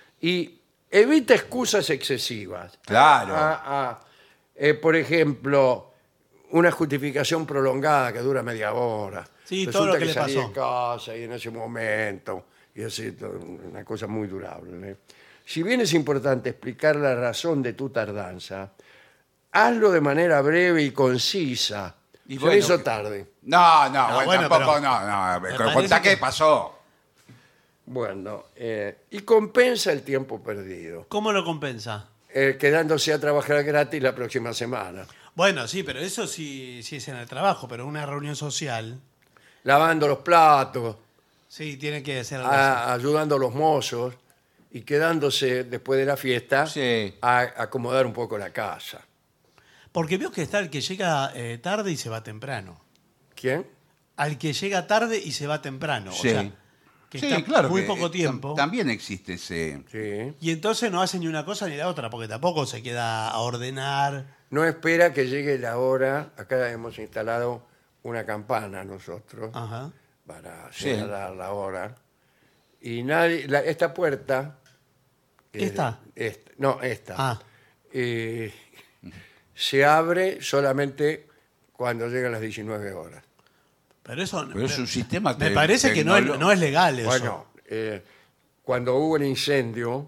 Y evita excusas excesivas. Claro. Ah, ah, eh, por ejemplo, una justificación prolongada que dura media hora. Sí, todo lo que le salí pasó. de casa y en ese momento, y así, to- una cosa muy durable. ¿eh? Si bien es importante explicar la razón de tu tardanza, hazlo de manera breve y concisa. Y Se bueno, hizo que- tarde. No, no, No, bueno, bueno, tampoco, pero- no, no. me Contá parece qué que- pasó. Bueno, eh, y compensa el tiempo perdido, ¿Cómo lo compensa? eh, quedándose a trabajar gratis la próxima semana, Bueno, sí, pero eso sí, sí es en el trabajo, pero una reunión social, lavando los platos, sí, tiene que ser algo así. a- ayudando a los mozos y quedándose después de la fiesta Sí. a acomodar un poco la casa. Porque veo que está el que llega eh, tarde y se va temprano. ¿Quién? Al que llega tarde y se va temprano. Sí. O sea, que Sí, está claro. muy que, poco eh, tiempo. tam- También existe ese. Sí. Y entonces no hace ni una cosa ni la otra, porque tampoco se queda a ordenar. No espera que llegue la hora. Acá hemos instalado una campana nosotros Ajá. para Sí. señalar la hora. Y nadie, la- esta puerta. que- ¿Esta? esta- no, esta. Ah, eh, se abre solamente cuando llegan las diecinueve horas. pero eso... Pero es un sistema Me te- parece que no es, tecnolo- no es legal eso. Bueno, eh, cuando hubo el incendio,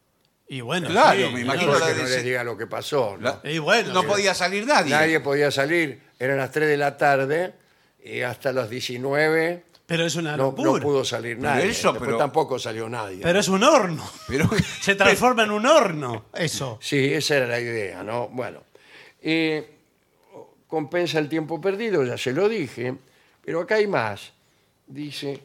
Y bueno, Claro, sí, me mejor imagino no, la que de no ese- les diga lo que pasó. ¿no? La- Y bueno, no sí. podía salir nadie. Nadie podía salir, eran las tres de la tarde y hasta las diecinueve Pero es una no, no locura. pudo salir Pero nadie. eso, Después pero- tampoco salió nadie. Pero es un horno. Pero, Se transforma en un horno, eso. Sí, esa era la idea, ¿no? Bueno, eh, compensa el tiempo perdido, ya se lo dije, pero acá hay más. Dice,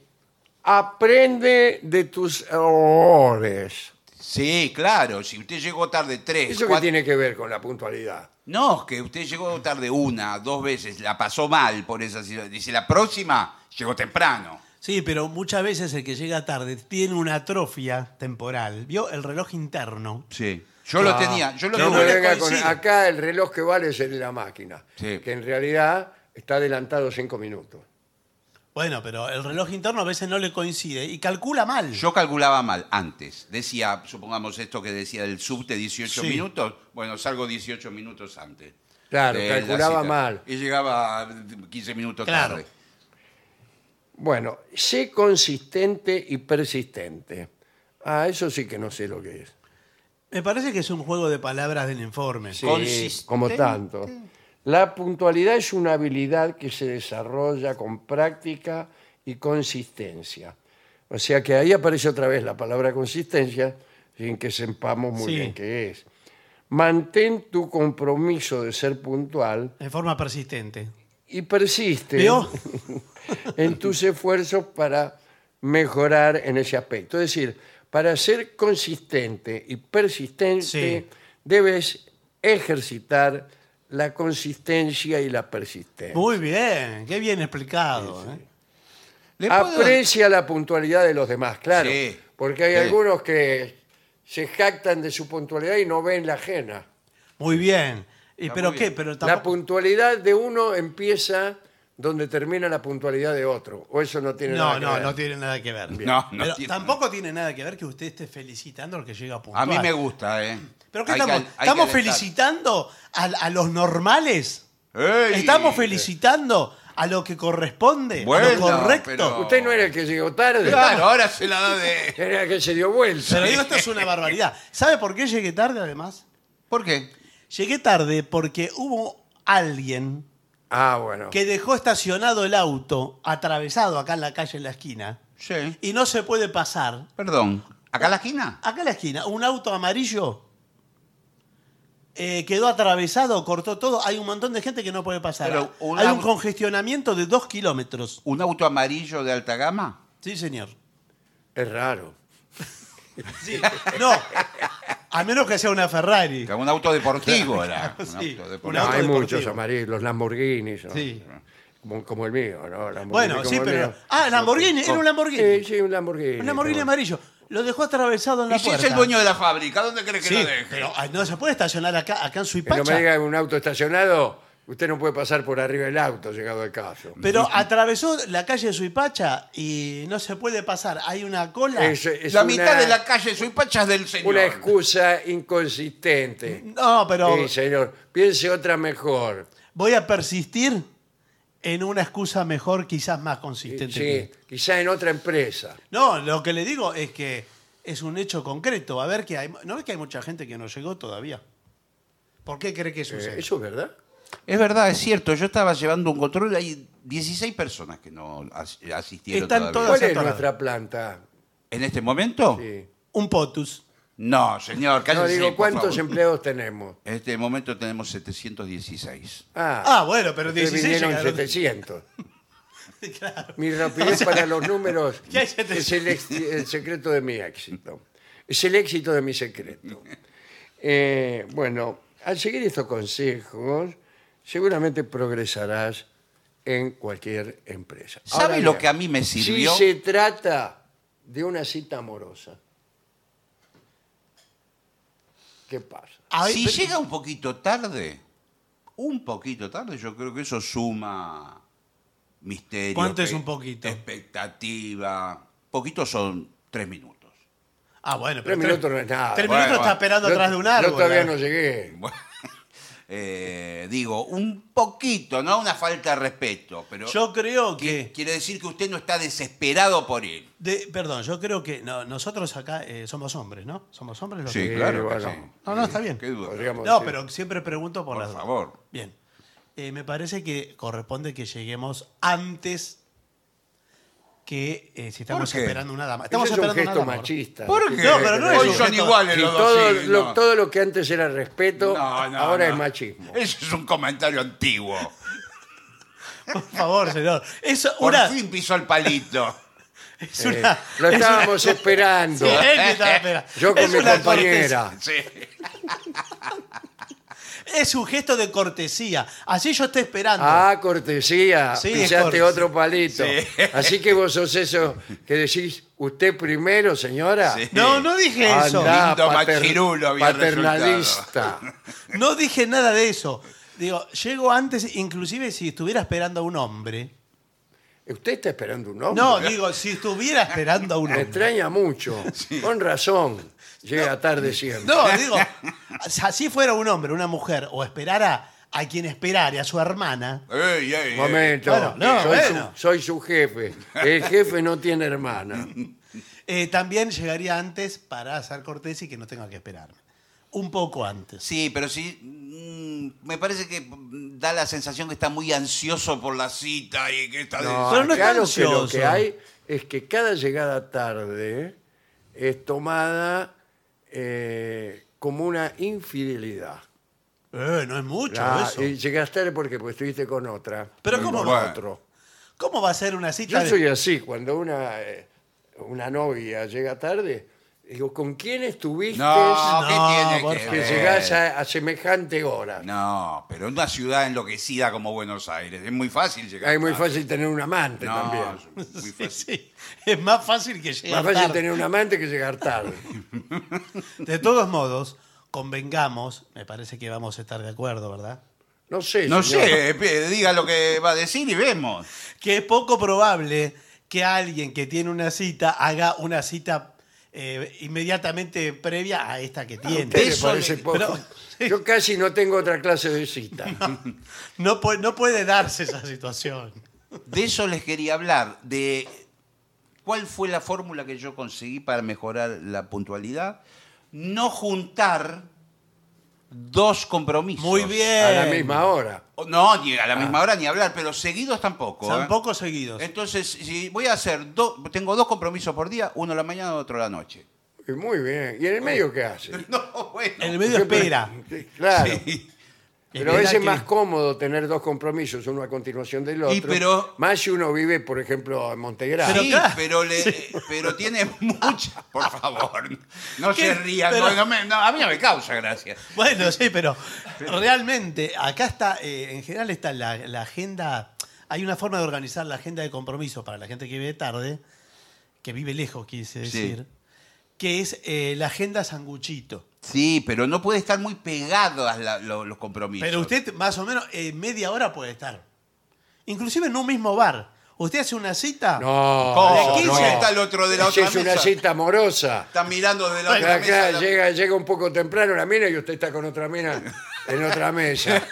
aprende de tus errores. sí, claro. Si usted llegó tarde tres, ¿Eso qué cuatro... tiene que ver con la puntualidad? No, que usted llegó tarde una, dos veces, la pasó mal por esa situación. Dice, la próxima llegó temprano. Sí, pero muchas veces el que llega tarde tiene una atrofia temporal. ¿Vio? El reloj interno. Sí. Yo lo Ah, tenía. Yo lo no tenía. me le venga con- coincide. acá el reloj que vale es el de la máquina, Sí. que en realidad está adelantado cinco minutos. Bueno, pero el reloj interno a veces no le coincide y calcula mal. Yo calculaba mal antes. Decía, supongamos esto que decía del subte dieciocho Sí. minutos. Bueno, salgo dieciocho minutos antes. Claro, de la calculaba cita. mal. Y llegaba quince minutos Claro. tarde. Bueno, sé consistente y persistente. Ah, eso sí que no sé lo que es. Me parece que es un juego de palabras del informe. Sí, Consistente. como tanto. La puntualidad es una habilidad que se desarrolla con práctica y consistencia. O sea que ahí aparece otra vez la palabra consistencia, sin que sepamos muy Sí. bien qué es. Mantén tu compromiso de ser puntual De forma persistente. y persiste ¿Vio? en tus esfuerzos para mejorar en ese aspecto. Es decir, para ser consistente y persistente Sí. debes ejercitar la consistencia y la persistencia. Muy bien, qué bien explicado. ¿eh? ¿Le puedo- Aprecia la puntualidad de los demás, claro. Sí, Porque hay sí. algunos que se jactan de su puntualidad y no ven la ajena. Muy bien. ¿Y Está pero muy qué? bien. Pero La tampoco... puntualidad de uno empieza donde termina la puntualidad de otro. O eso no tiene No, nada que no, ver. no tiene nada que ver. No, no Pero tiene tampoco tiene nada que ver que usted esté felicitando al que llega puntual. A mí me gusta, ¿eh? ¿Pero qué Hay que- estamos? hay que ¿Estamos alentar. felicitando a, a los normales? ¡Ey! ¿Estamos felicitando a lo que corresponde? ¿A Bueno, lo correcto? pero- Usted no era el que llegó tarde. Claro, ahora se la da de... Era el que se dio vuelta. Pero digo, esto es una barbaridad. ¿Sabe por qué llegué tarde, además? ¿Por qué? Llegué tarde porque hubo alguien Ah, bueno. que dejó estacionado el auto atravesado acá en la calle, en la esquina, Sí. y no se puede pasar. Perdón. ¿Acá en la esquina? Acá en la esquina, un auto amarillo eh, quedó atravesado, cortó todo. Hay un montón de gente que no puede pasar. Pero un Hay un au- congestionamiento de dos kilómetros. ¿Un auto amarillo de alta gama? Sí, señor. Es raro. Sí. No, a menos que sea una Ferrari. Un auto deportivo era. Un Sí, auto un deportivo. No, auto hay deportivo. muchos amarillos, los Lamborghinis. ¿no? Sí. Como, como el mío, ¿no? Lamborghini Bueno, como sí, el pero... mío. Ah, Lamborghini, era un Lamborghini. Sí, sí, un Lamborghini. Un Lamborghini pero- amarillo. Lo dejó atravesado en la ¿Y si puerta. es el dueño de la fábrica? ¿Dónde cree que Sí, lo deje? pero ay, no se puede estacionar acá, acá en Que Suipacha. no me diga un auto estacionado, usted no puede pasar por arriba del auto, llegado el caso. Pero atravesó la calle de Suipacha y no se puede pasar. Hay una cola. Es, es la una, mitad de la calle Suipacha es del señor. una excusa inconsistente. No, pero Sí, señor. Piense otra mejor. voy a persistir en una excusa mejor, quizás más consistente. Sí, que- quizá en otra empresa. No, lo que le digo es que es un hecho concreto. A ver que hay, ¿no ves que hay mucha gente que no llegó todavía? ¿Por qué cree que Eh, sucede? ¿Eso es verdad? Es verdad, es cierto. Yo estaba llevando un control y hay dieciséis personas que no as- asistieron Están todavía. todas- ¿Cuál es atoradas. nuestra planta? ¿En este momento? Sí. Un potus. No, señor, No, cállese, digo, por ¿cuántos favor. empleados tenemos? En este momento tenemos setecientos dieciséis. Ah, Ah, bueno, pero ustedes dieciséis vinieron llegaron. setecientos. Claro. Mi rapidez para los números ¿Qué hay es setecientos? el, ex- el secreto de mi éxito. Es el éxito de mi secreto. Eh, bueno, al seguir estos consejos, seguramente progresarás en cualquier empresa. ¿Sabe Ahora lo bien, que a mí me sirvió? Si se trata de una cita amorosa, ¿qué pasa? Ay, si pero- llega un poquito tarde, un poquito tarde, yo creo que eso suma misterio. ¿Cuánto es pe- un poquito? Expectativa. Poquito son tres minutos. Ah, bueno, pero Tres minutos no es nada. Tres Bueno, minutos bueno. está esperando Yo- atrás de un árbol. Yo todavía ¿eh? no llegué. Bueno, eh, digo, un poquito, no una falta de respeto, pero Yo creo que- que... quiere decir que usted no está desesperado por él. de- perdón, yo creo que no, nosotros acá eh, somos hombres, ¿no? Somos hombres los Sí, que- claro que bueno. sí. No, no, está bien. Qué duda. Podríamos No, decir. pero siempre pregunto por, Por las favor. Bien. Eh, me parece que corresponde que lleguemos antes que eh, si estamos ¿Por qué? esperando una dama. Ese Estamos es un esperando una gesto dama. machista. ¿Por ¿no? qué? No, pero no es Hoy un son gesto- iguales Si los todo, dos lo, signos. todo lo que antes era respeto, No, no, ahora no. es machismo. Eso es un comentario antiguo. Por favor, señor. Es Por una, fin pisó el palito. es Eh, una- lo es una- estábamos esperando. Sí, él me estaba esperando. Yo con Es mi una compañera. Sí. Es un gesto de cortesía. Así yo estoy esperando. Ah, cortesía. Sí, es Pisaste cortesía. otro palito. Sí. Así que vos sos eso que decís, usted primero, señora. Sí. No, no dije eso. Andá, Lindo pater- machirulo había paternalista. No dije nada de eso. Digo, llego antes, inclusive si estuviera esperando a un hombre. ¿Usted está esperando un hombre? No, digo, si estuviera esperando a un Me hombre. extraña mucho. Con razón. Llega tarde siempre. No, digo, si fuera un hombre, una mujer, o esperara a quien esperare, a su hermana. Ey, ey, ey. Momento. Bueno, no, soy, bueno. su, soy su jefe. El jefe no tiene hermana. Eh, también llegaría antes para hacer cortés y que no tenga que esperarme. Un poco antes. Sí, pero sí, mm, me parece que mm, da la sensación que está muy ansioso por la cita y que está... No, Pero no acá está lo que, lo ansioso. que hay es que cada llegada tarde es tomada eh, como una infidelidad. Eh, no es mucho La- eso. y llegas tarde porque pues, estuviste con otra. Pero y ¿cómo con va? otro. ¿Cómo va a ser una cita? Yo de- soy así, cuando una, eh, una novia llega tarde, digo, ¿con quién estuviste No, ¿qué No, tiene por que que ver? llegás a, a semejante hora? No, pero en una ciudad enloquecida como Buenos Aires es muy fácil llegar Es muy tarde. fácil tener un amante No, también. es muy Sí, fácil. sí. Es más fácil que llegar Más fácil tarde. tener un amante que llegar tarde. De todos modos, convengamos, me parece que vamos a estar de acuerdo, ¿verdad? No sé, No señor. sé, pe- diga lo que va a decir y vemos. Que es poco probable que alguien que tiene una cita haga una cita eh, inmediatamente previa a esta que ¿A tiene. usted le Eso parece le- poco? pero- Yo casi no tengo otra clase de cita. No, puede, no puede darse esa situación. De eso les quería hablar, de cuál fue la fórmula que yo conseguí para mejorar la puntualidad. No juntar dos compromisos. Muy bien. A la misma hora. No, ni a la misma hora ni hablar, pero seguidos tampoco. ¿eh? Tampoco seguidos. Entonces, si voy a hacer, dos, tengo dos compromisos por día, uno a la mañana, otro a la noche. Y muy bien. ¿Y en el medio qué hace? No, bueno. En el medio espera. Sí, claro. Sí. Pero a Espera veces es que- más cómodo tener dos compromisos, uno a continuación del otro. Y pero- Más si uno vive, por ejemplo, en Montegrande. Pero Sí, claro. pero, le, pero tiene mucha. Por favor, no ¿Qué? se rían. Pero- no, no me- no, a mí no me causa gracia. Bueno, sí, pero realmente acá está, eh, en general está la, la agenda, hay una forma de organizar la agenda de compromiso para la gente que vive tarde, que vive lejos, quise Sí. decir, que es eh, la agenda sanguchito. Sí, pero no puede estar muy pegado a la- lo- los compromisos. Pero usted más o menos eh, media hora puede estar. Inclusive en un mismo bar. Usted hace una cita. No, ¿Cómo? eso quince ¿No no. está el otro de la Esa otra es una mesa? cita amorosa. Está mirando de la Bueno, otra Acá mesa. la- llega, llega un poco temprano la mina y usted está con otra mina en otra mesa,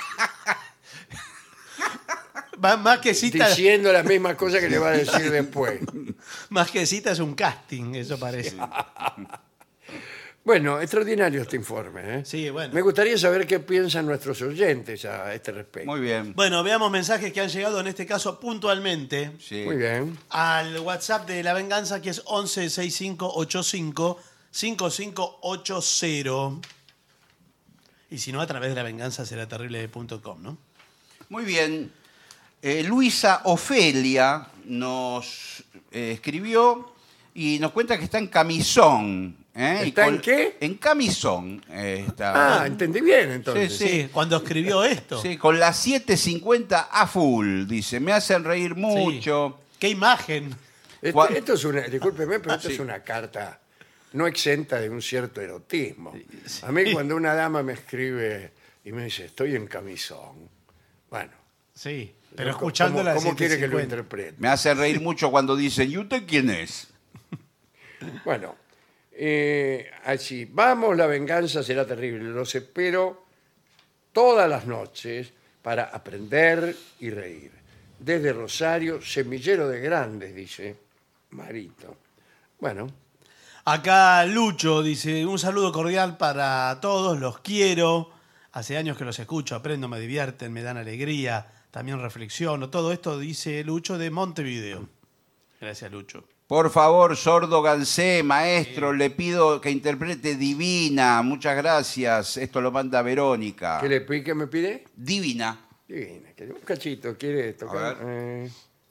Más, más que cita, diciendo las mismas cosas que le va a decir después. más que cita es un casting, eso parece. Bueno, extraordinario este informe. ¿eh? Sí, bueno. Me gustaría saber qué piensan nuestros oyentes a este respecto. Muy bien. Bueno, veamos mensajes que han llegado en este caso puntualmente Sí. Muy bien. al WhatsApp de La Venganza, que es once sesenta y cinco ochenta y cinco cincuenta y cinco ochenta. Y si no, a través de lavenganzaseraterrible punto com, ¿no? Muy bien. Eh, Luisa Ofelia nos eh, escribió y nos cuenta que está en camisón. ¿eh? Y ¿Está en qué? En camisón. eh, está. Ah, entendí bien entonces. Sí, Sí, cuando escribió esto. Sí, con las siete cincuenta a full, dice. Me hacen reír mucho. ¡Qué imagen! Este- Cuál- esto es una, discúlpeme, pero esto Sí. es una carta no exenta de un cierto erotismo. A mí cuando una dama me escribe y me dice, estoy en camisón, bueno, Sí, pero ¿cómo- escuchándola ¿Cómo, cómo quiere que lo setecientos cincuenta. interprete? Me hace reír mucho cuando dicen, ¿y usted quién es? Bueno, eh, así, vamos, la venganza será terrible. Los espero todas las noches para aprender y reír. Desde Rosario, semillero de grandes, dice Marito. Bueno, Acá Lucho dice, un saludo cordial para todos, los quiero. Hace años que los escucho, aprendo, me divierten, me dan alegría, también reflexiono. Todo esto dice Lucho de Montevideo. Gracias, Lucho. Por favor, Sordo Gansé, maestro, le pido que interprete Divina. Muchas gracias. Esto lo manda Verónica. ¿qué le pi- qué me pide? Divina. Divina, que un cachito, ¿quiere tocar? Eh,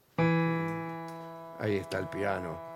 ahí está el piano.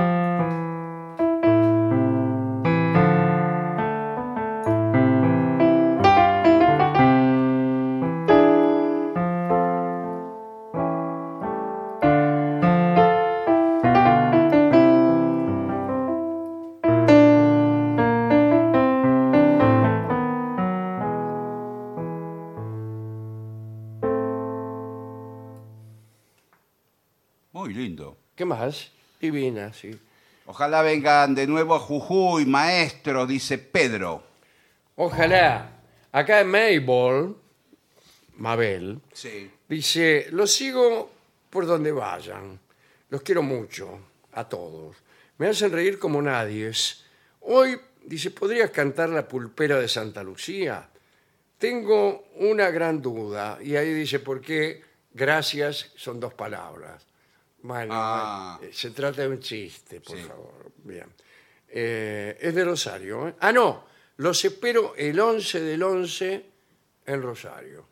Muy lindo. ¿Qué más? Divina, sí. Ojalá vengan de nuevo a Jujuy, maestro, dice Pedro. Ojalá. Acá en Mabel, Mabel, Sí. dice, los sigo por donde vayan. Los quiero mucho, a todos. Me hacen reír como nadies. Hoy, dice, ¿podrías cantar La Pulpera de Santa Lucía? Tengo una gran duda. Y ahí dice, ¿por qué gracias son dos palabras? Bueno, Ah. eh, se trata de un chiste, por Sí. favor. Bien. Eh, es de Rosario. ¿eh? Ah, no. Los espero el once del once en Rosario.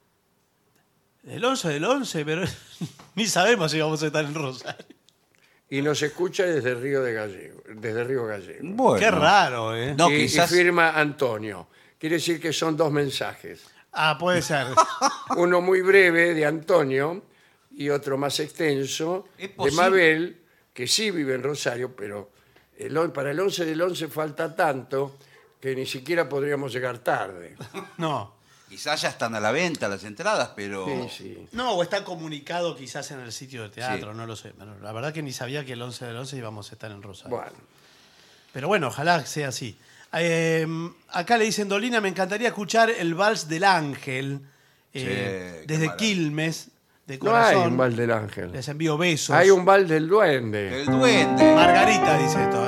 El once del once, pero ni sabemos si vamos a estar en Rosario. Y nos escucha desde Río de Gallego, desde Río Gallego. Bueno. Qué raro, ¿eh? No, y, y quizás- firma Antonio. Quiere decir que son dos mensajes. Ah, puede ser. Uno muy breve de Antonio y otro más extenso Es de posible. Mabel, que sí vive en Rosario, pero el on- para el once del once falta tanto que ni siquiera podríamos llegar tarde. No. Quizás ya están a la venta las entradas, pero... Sí, sí. No, o está comunicado quizás en el sitio de teatro, Sí. no lo sé. Pero la verdad que ni sabía que el once del once íbamos a estar en Rosario. Bueno, Pero bueno, ojalá sea así. Eh, acá le dicen, Dolina, me encantaría escuchar el Vals del Ángel eh, Sí, qué desde maravilla. Quilmes, de no hay corazón. un Val del Ángel. Les envío besos. Hay un Val del Duende. El duende, Margarita dice esto.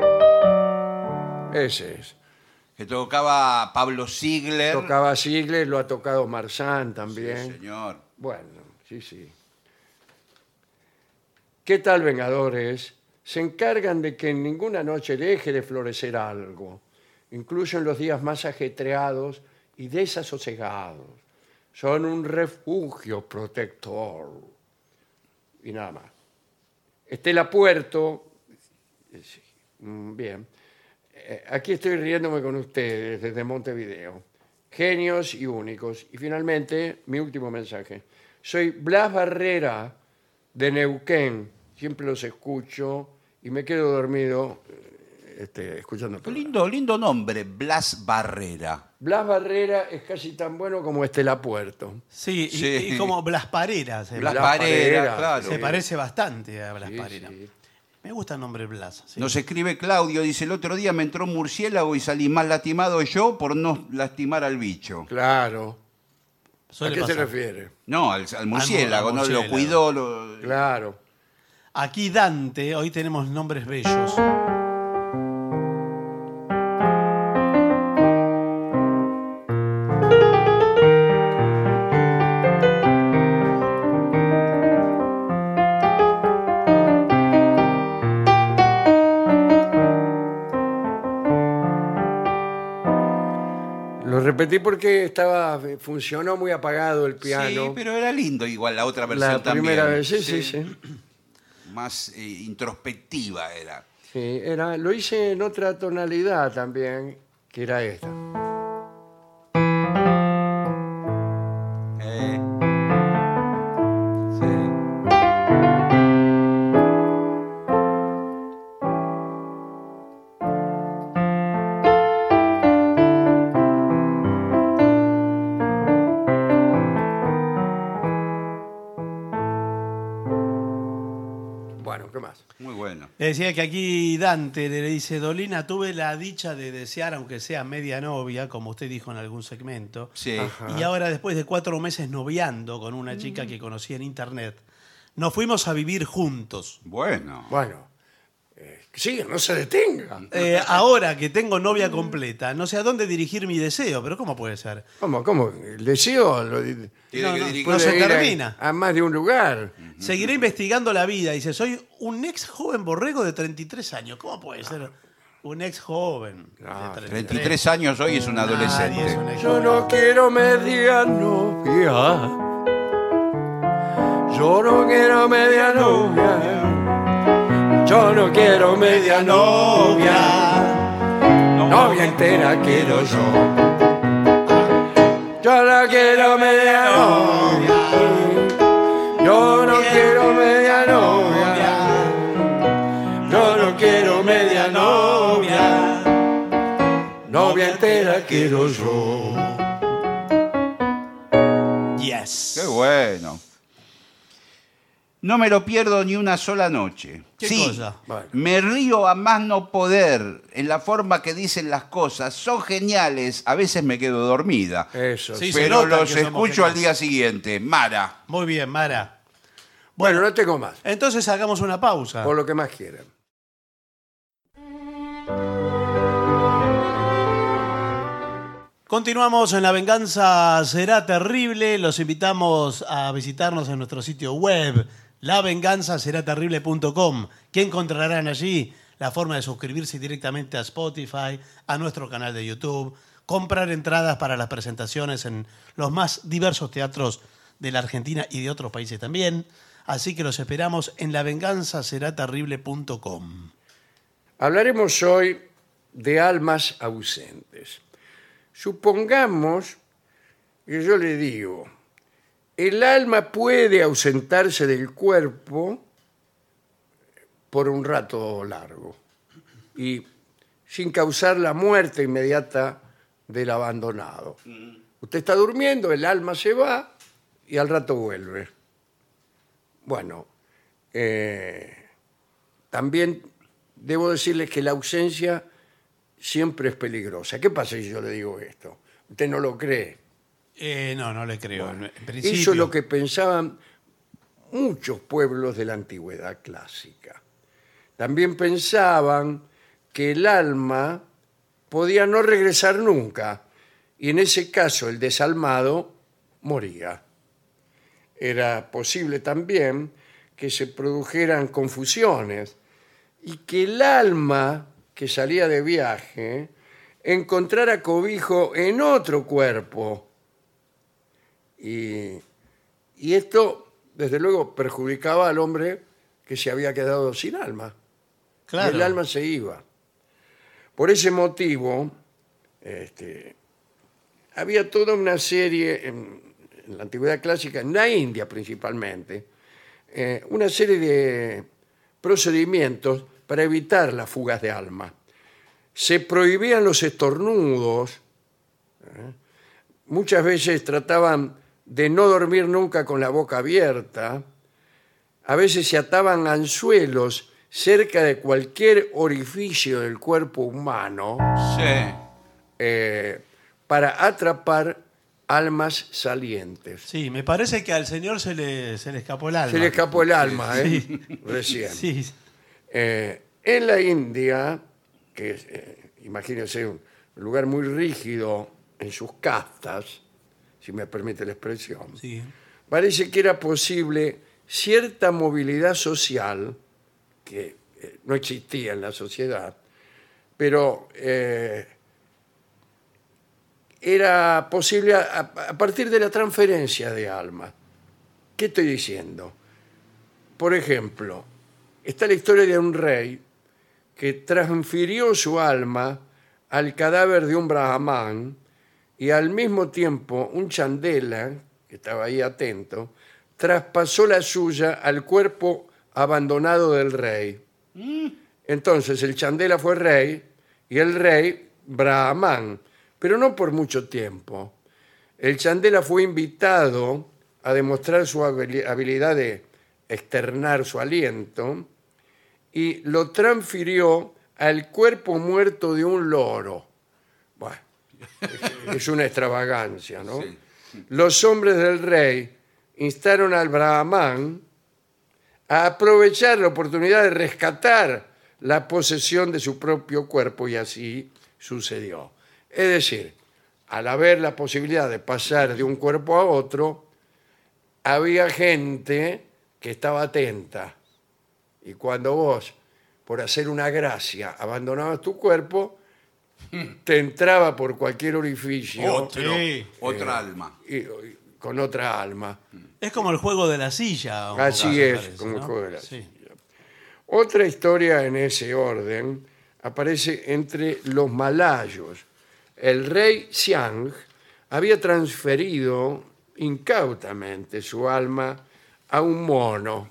¿eh? Ese es. que tocaba Pablo Ziegler. Tocaba Sigles, lo ha tocado Marzán Sí, también. señor. Bueno, sí, sí. ¿Qué tal, Vengadores? Se encargan de que en ninguna noche deje de florecer algo, incluso en los días más ajetreados y desasosegados. Son un refugio protector. Y nada más. Estela Puerto. Sí, mm, bien. Eh, Aquí estoy riéndome con ustedes desde Montevideo. Genios y únicos. Y finalmente, mi último mensaje. Soy Blas Barrera de Neuquén. Siempre los escucho y me quedo dormido este, escuchando el Qué programa. lindo, lindo nombre, Blas Barrera. Blas Barrera es casi tan bueno como Estela Puerto. Sí, y- Sí. Y, como Blas Parera. Se, Blas Blas Parera, Parera, claro. se parece bastante a Blas Sí, Parera. sí. Me gusta el nombre Blas. sí. Nos escribe Claudio, dice, el otro día me entró un murciélago y salí más lastimado yo por no lastimar al bicho. Claro. Suele ¿A qué se pasar. refiere? No, al, al murciélago, al ¿no? Lo murciélago. cuidó, lo... Claro. Aquí Dante, hoy tenemos nombres bellos. Lo repetí porque estaba funcionó muy apagado el Sí, piano. pero era lindo igual la otra versión La también. primera vez, sí, sí, sí. Más eh, introspectiva era. Sí, era, lo hice en otra tonalidad también, que era esta. Eh. Sí. Bueno, ¿qué más? Muy bueno. Le decía que aquí Dante le dice, Dolina, tuve la dicha de desear, aunque sea media novia, como usted dijo en algún segmento. Sí. Ajá. Y ahora, después de cuatro meses noviando con una chica que conocí en internet, nos fuimos a vivir juntos. Bueno. Bueno, eh, sí, no se detenga. Eh, ahora que tengo novia completa, no sé a dónde dirigir mi deseo, pero ¿cómo puede ser? ¿Cómo? ¿Cómo? El deseo lo, Tiene No, que no, dirigir- no se puede ir a- termina. A, más de un lugar. Seguiré investigando la vida. Dice, soy un ex joven borrego de treinta y tres años. ¿Cómo puede ser un ex joven No, de treinta y tres años hoy es un Nadie adolescente. es un ex Yo joven. no quiero media novia. Yo no quiero media novia. Yo no quiero media novia. Novia entera quiero yo. Yo no quiero media novia. Yo no quiero media novia. Yo no quiero media novia. Novia entera quiero yo. Yes. Qué bueno. No me lo pierdo ni una sola noche. ¿Qué sí, cosa? Bueno. me río a más no poder en la forma que dicen las cosas. Son geniales. A veces me quedo dormida. Eso. Sí, sí. se pero nota los que somos escucho al geniales. día siguiente. Mara. Muy bien, Mara. Bueno, no tengo más. Entonces hagamos una pausa. Por lo que más quieran. Continuamos en La Venganza Será Terrible. Los invitamos a visitarnos en nuestro sitio web, la venganza será terrible punto com, que encontrarán allí la forma de suscribirse directamente a Spotify, a nuestro canal de YouTube, comprar entradas para las presentaciones en los más diversos teatros de la Argentina y de otros países también. Así que los esperamos en la venganza será terrible punto com. Hablaremos hoy de almas ausentes. Supongamos que yo le digo, el alma puede ausentarse del cuerpo por un rato largo y sin causar la muerte inmediata del abandonado. Usted está durmiendo, el alma se va y al rato vuelve. Bueno, eh, también debo decirles que la ausencia siempre es peligrosa. ¿Qué pasa si yo le digo esto? Usted no lo cree. Eh, no, no le creo. Bueno, en principio. eso es lo que pensaban muchos pueblos de la antigüedad clásica. También pensaban que el alma podía no regresar nunca y en ese caso el desalmado moría. Era posible también que se produjeran confusiones y que el alma que salía de viaje encontrara cobijo en otro cuerpo. Y, y esto, desde luego, perjudicaba al hombre que se había quedado sin alma. Claro. Y el alma se iba. Por ese motivo, este, había toda una serie, en, en la antigüedad clásica, en la India principalmente, eh, una serie de procedimientos para evitar las fugas de alma. se prohibían los estornudos. ¿eh? Muchas veces trataban de no dormir nunca con la boca abierta. A veces se ataban anzuelos cerca de cualquier orificio del cuerpo humano Sí. eh, para atrapar almas salientes. Sí, me parece que al señor se le, se le escapó el alma. Se le escapó el alma, ¿eh? Sí. Recién. Sí. Eh, en la India, que es, eh, imagínense, un lugar muy rígido en sus castas, si me permite la expresión, Sí. parece que era posible cierta movilidad social que eh, no existía en la sociedad, pero eh, era posible a, a partir de la transferencia de alma. ¿Qué estoy diciendo? Por ejemplo, está la historia de un rey que transfirió su alma al cadáver de un brahmán y al mismo tiempo un chandela, que estaba ahí atento, traspasó la suya al cuerpo abandonado del rey. Entonces el chandela fue rey y el rey brahmán, pero no por mucho tiempo. El chandela fue invitado a demostrar su habili- habilidad de externar su aliento y lo transfirió al cuerpo muerto de un loro. Bueno, es- es una extravagancia, ¿no? Sí. Los hombres del rey instaron al brahmán a aprovechar la oportunidad de rescatar la posesión de su propio cuerpo y así sucedió. Es decir, al haber la posibilidad de pasar de un cuerpo a otro, había gente que estaba atenta. Y cuando vos, por hacer una gracia, abandonabas tu cuerpo, te entraba por cualquier orificio Otro, Sí. otra alma. y- y- con otra alma. Es como el juego de la silla. un Así poco, me es, parece, como el ¿no? juego de la Sí. Otra historia en ese orden aparece entre los malayos. El rey Xiang había transferido incautamente su alma a un mono.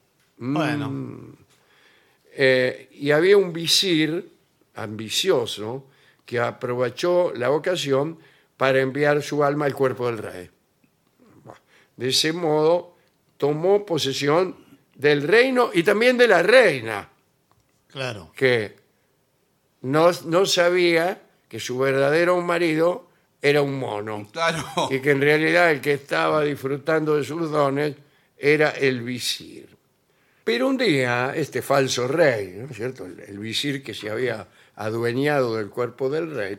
Bueno, Eh, y había un visir ambicioso que aprovechó la ocasión para enviar su alma al cuerpo del rey. De ese modo, tomó posesión del reino y también de la reina, claro. que no, no sabía que su verdadero marido era un mono Claro. y que en realidad el que estaba disfrutando de sus dones era el visir. Pero un día este falso rey, ¿no es cierto?, el, el visir que se había adueñado del cuerpo del rey,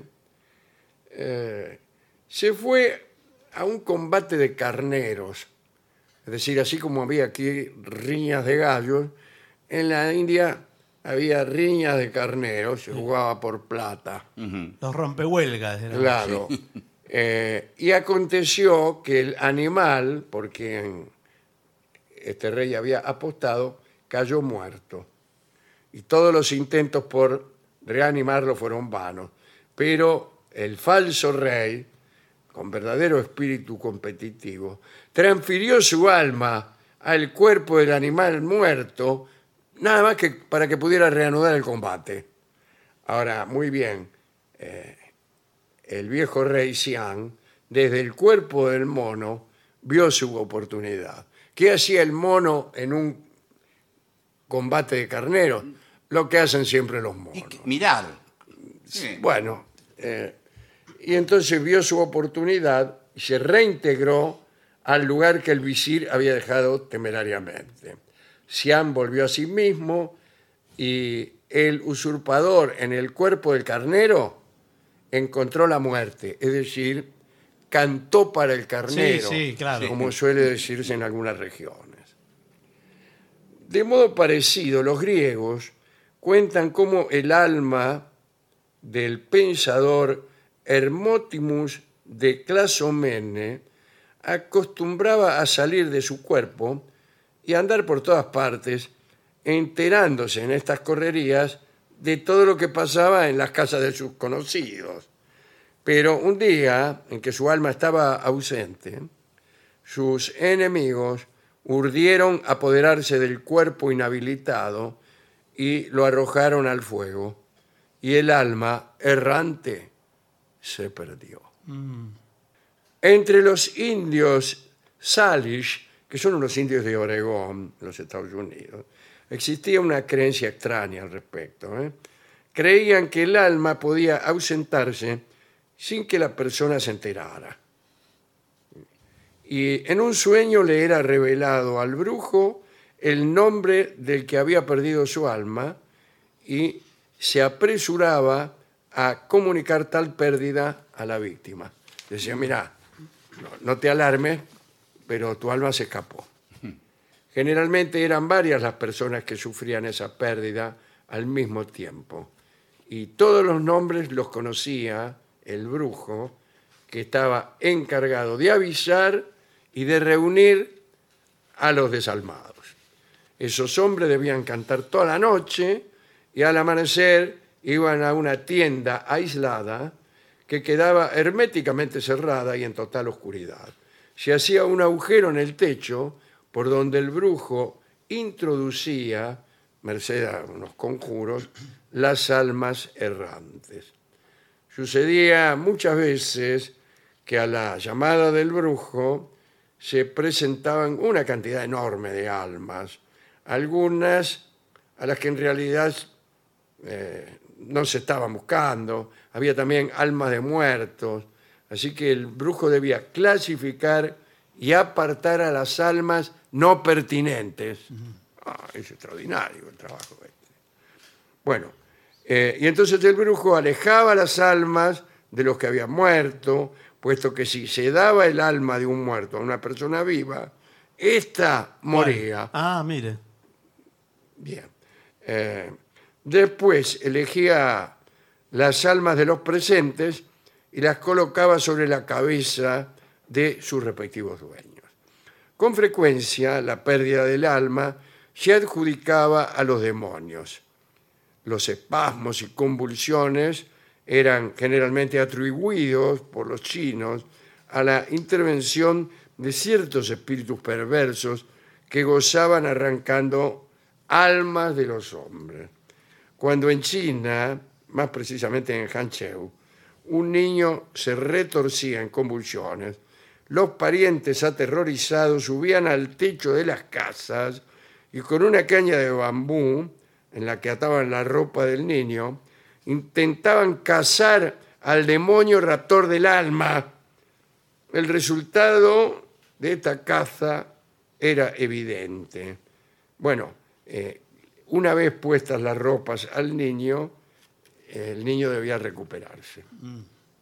eh, se fue a un combate de carneros. Es decir, así como había aquí riñas de gallos, en la India había riñas de carneros, se jugaba por plata. Los rompehuelgas. eran. Claro. Eh, y aconteció que el animal, por quien este rey había apostado, cayó muerto. Y todos los intentos por reanimarlo fueron vanos. Pero el falso rey, con verdadero espíritu competitivo, transfirió su alma al cuerpo del animal muerto, nada más que para que pudiera reanudar el combate. Ahora, muy bien, eh, el viejo rey Xiang, desde el cuerpo del mono, vio su oportunidad. ¿Qué hacía el mono en un combate de carneros? Lo que hacen siempre los monos. Y que- mirar. Sí. Bueno, eh, y entonces vio su oportunidad y se reintegró al lugar que el visir había dejado temerariamente. Xiang volvió a sí mismo y el usurpador en el cuerpo del carnero encontró la muerte, es decir, cantó para el carnero, Sí, sí, claro. como suele decirse en algunas regiones. De modo parecido, los griegos cuentan cómo el alma del pensador Hermótimus de Clasomene acostumbraba a salir de su cuerpo y andar por todas partes, enterándose en estas correrías de todo lo que pasaba en las casas de sus conocidos. Pero un día en que su alma estaba ausente, sus enemigos urdieron apoderarse del cuerpo inhabilitado y lo arrojaron al fuego. y el alma errante se perdió. Entre los indios Salish, que son unos indios de Oregón, en los Estados Unidos, existía una creencia extraña al respecto. ¿eh? Creían que el alma podía ausentarse sin que la persona se enterara. Y en un sueño le era revelado al brujo el nombre del que había perdido su alma y se apresuraba a comunicar tal pérdida a la víctima. Decía, mira, no, no te alarmes, pero tu alma se escapó. Generalmente eran varias las personas que sufrían esa pérdida al mismo tiempo. Y todos los nombres los conocía el brujo, que estaba encargado de avisar y de reunir a los desalmados. Esos hombres debían cantar toda la noche y al amanecer iban a una tienda aislada que quedaba herméticamente cerrada y en total oscuridad. Se hacía un agujero en el techo por donde el brujo introducía, merced a unos conjuros, las almas errantes. Sucedía muchas veces que a la llamada del brujo se presentaban una cantidad enorme de almas, algunas a las que en realidad eh, no se estaban buscando, había también almas de muertos, así que el brujo debía clasificar y apartar a las almas no pertinentes. Ah, es extraordinario el trabajo este. Bueno, eh, y entonces el brujo alejaba las almas de los que habían muerto, puesto que si se daba el alma de un muerto a una persona viva, ésta moría. Ah, mire. Bien. Eh, después elegía las almas de los presentes y las colocaba sobre la cabeza de sus respectivos dueños. Con frecuencia, la pérdida del alma se adjudicaba a los demonios. Los espasmos y convulsiones eran generalmente atribuidos por los chinos a la intervención de ciertos espíritus perversos que gozaban arrancando almas de los hombres. Cuando en China, más precisamente en Hanzhou, un niño se retorcía en convulsiones, los parientes aterrorizados subían al techo de las casas y con una caña de bambú en la que ataban la ropa del niño, intentaban cazar al demonio raptor del alma. El resultado de esta caza era evidente. Bueno, eh, una vez puestas las ropas al niño, eh, el niño debía recuperarse. Mm.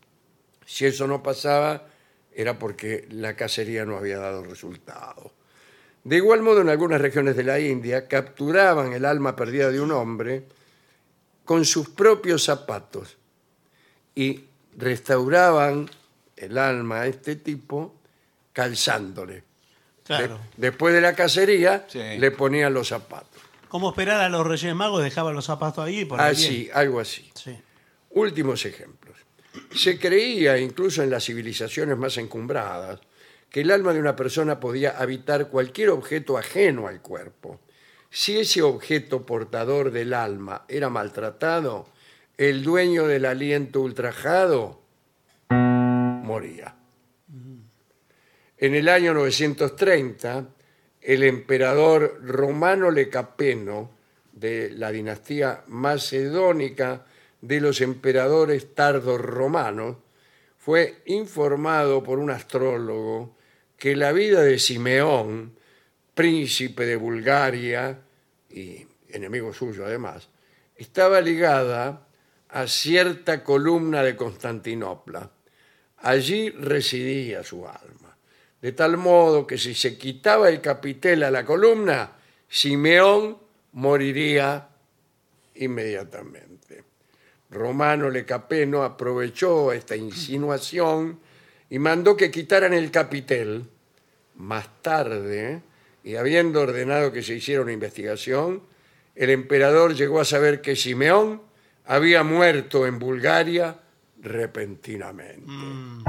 Si eso no pasaba, era porque la cacería no había dado resultado. De igual modo, en algunas regiones de la India, capturaban el alma perdida de un hombre con sus propios zapatos y restauraban el alma a este tipo calzándole. Claro. De, después de la cacería, Sí. le ponían los zapatos. Como esperar a los Reyes Magos, dejaban los zapatos ahí y por ahí. Así, bien. algo así. Sí. Últimos ejemplos. Se creía, incluso en las civilizaciones más encumbradas, que el alma de una persona podía habitar cualquier objeto ajeno al cuerpo. Si ese objeto portador del alma era maltratado, el dueño del aliento ultrajado moría. En el año novecientos treinta, el emperador Romano Lecapeno, de la dinastía macedónica de los emperadores tardos romanos, fue informado por un astrólogo que la vida de Simeón, príncipe de Bulgaria y enemigo suyo además, estaba ligada a cierta columna de Constantinopla. Allí residía su alma, de tal modo que si se quitaba el capitel a la columna, Simeón moriría inmediatamente. Romano Lecapeno aprovechó esta insinuación y mandó que quitaran el capitel. Más tarde, y habiendo ordenado que se hiciera una investigación, el emperador llegó a saber que Simeón había muerto en Bulgaria repentinamente. Mm.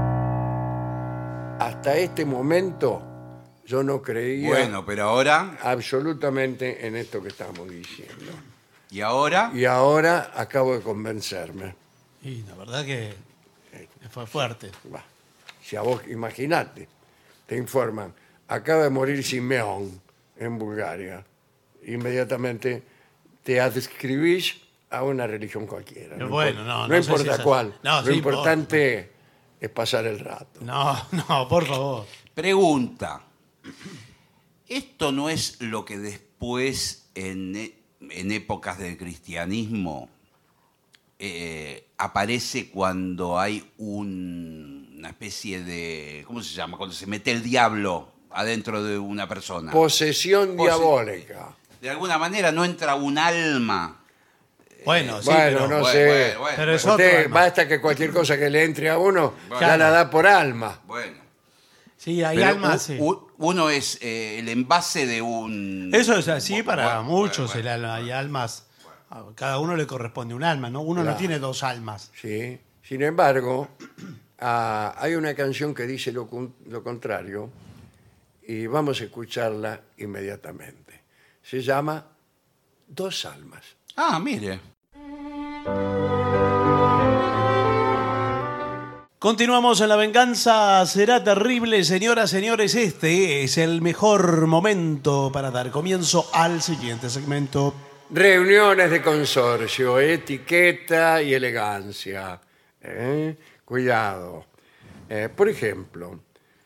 Hasta este momento yo no creía Bueno, pero ahora absolutamente en esto que estamos diciendo. ¿Y ahora? Y ahora acabo de convencerme. Y la verdad que fue fuerte. Bah, si a vos, imaginate, te informan, acaba de morir Simeón en Bulgaria. Inmediatamente te adscribís a una religión cualquiera. No Bueno, importa, no, no no sé importa si es- cuál. No, Lo sí importante es pasar el rato. No, no, por favor. Pregunta. ¿Esto no es lo que después, en, e- en épocas del cristianismo, eh, aparece cuando hay un- una especie de... ¿Cómo se llama? Cuando se mete el diablo adentro de una persona. Posesión Pose- diabólica. De alguna manera no entra un alma. Bueno, sí, bueno, pero, no bueno, sé. bueno, bueno. Pero es Usted, otro alma. basta que cualquier cosa que le entre a uno, ya Claro. la da por alma. Bueno. sí, hay Pero almas, u- sí. u- uno es eh, el envase de un... Eso es así Bueno, para bueno, muchos. bueno, el alma- hay almas. A cada uno le corresponde un alma, ¿no? Uno Claro. no tiene dos almas. ¿Sí? Sin embargo, ah, hay una canción que dice lo, con- lo contrario y vamos a escucharla inmediatamente. Se llama Dos almas. Ah, mire. Continuamos en La Venganza Será Terrible. Señoras, señores, este es el mejor momento para dar comienzo al siguiente segmento. Reuniones de consorcio, etiqueta y elegancia. ¿Eh? Cuidado. Eh, por ejemplo,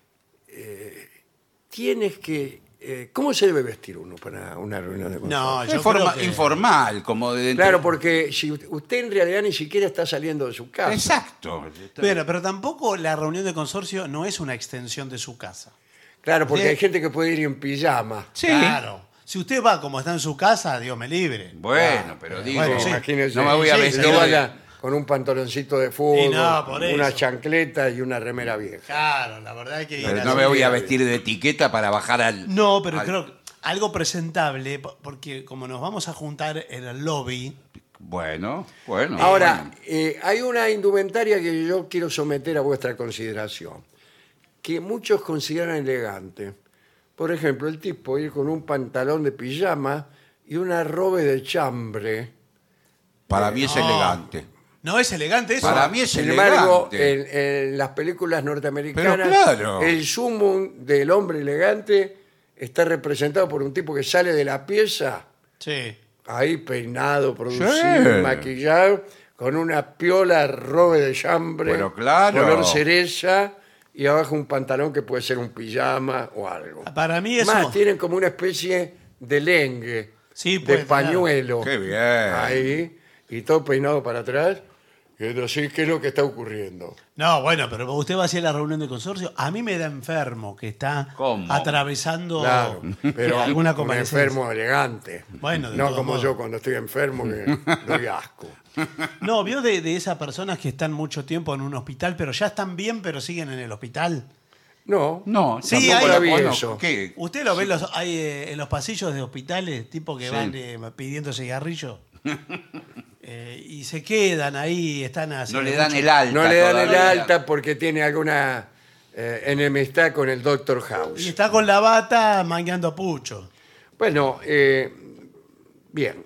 eh, tienes que... eh, ¿cómo se debe vestir uno para una reunión de consorcio? No, Es yo forma- creo que- informal, como de dentro- Claro, porque si usted en realidad ni siquiera está saliendo de su casa. Exacto. Pero, pero tampoco la reunión de consorcio no es una extensión de su casa. Claro, porque De- hay gente que puede ir en pijama. Sí. Claro. Si usted va como está en su casa, Dios me libre. Bueno, pero digo, Bueno, sí. Imagínese, no me voy a Sí, vestir no de- vaya con un pantaloncito de fútbol, Y no, por una eso. chancleta y una remera vieja. Claro, la verdad es que... ir pero así- no me voy a vestir de etiqueta para bajar al... No, pero al- creo que algo presentable, po- porque como nos vamos a juntar en el lobby, Bueno, bueno. Ahora, bueno. eh, hay una indumentaria que yo quiero someter a vuestra consideración, que muchos consideran elegante. Por ejemplo, el tipo ir con un pantalón de pijama y una robe de chambre. Para mí es no. elegante. ¿no es elegante eso? Para mí es Sin elegante. embargo, en, en las películas norteamericanas, Pero claro. el sumum del hombre elegante está representado por un tipo que sale de la pieza, Sí. ahí peinado, producido, Sí. maquillado, con una piola robe de chambre, Pero claro. color cereza, y abajo un pantalón que puede ser un pijama o algo. Para mí eso... Más, tienen como una especie de lengue, Sí, de puede tener. pañuelo. Qué bien. Ahí, y todo peinado para atrás. Y entonces, ¿qué es lo que está ocurriendo? No, bueno, pero usted va a hacer la reunión de consorcio. A mí me da enfermo que está ¿Cómo? atravesando Claro, pero alguna un convalecencia. enfermo elegante. Bueno, de no todos como modos. yo cuando estoy enfermo que doy asco. No, vio de, de esas personas que están mucho tiempo en un hospital, pero ya están bien, pero siguen en el hospital. No, No, Sí, tampoco hay- la vi conozco. eso. ¿Qué? ¿Usted lo ve en los, hay, eh, en los pasillos de hospitales, tipo que Sí. van eh, pidiendo cigarrillos? Eh, y se quedan ahí, están No haciendo le dan mucho- el alta. no le dan el todavía. alta porque tiene alguna eh, enemistad con el doctor Y House. está con la bata mangueando pucho. Bueno, eh, bien.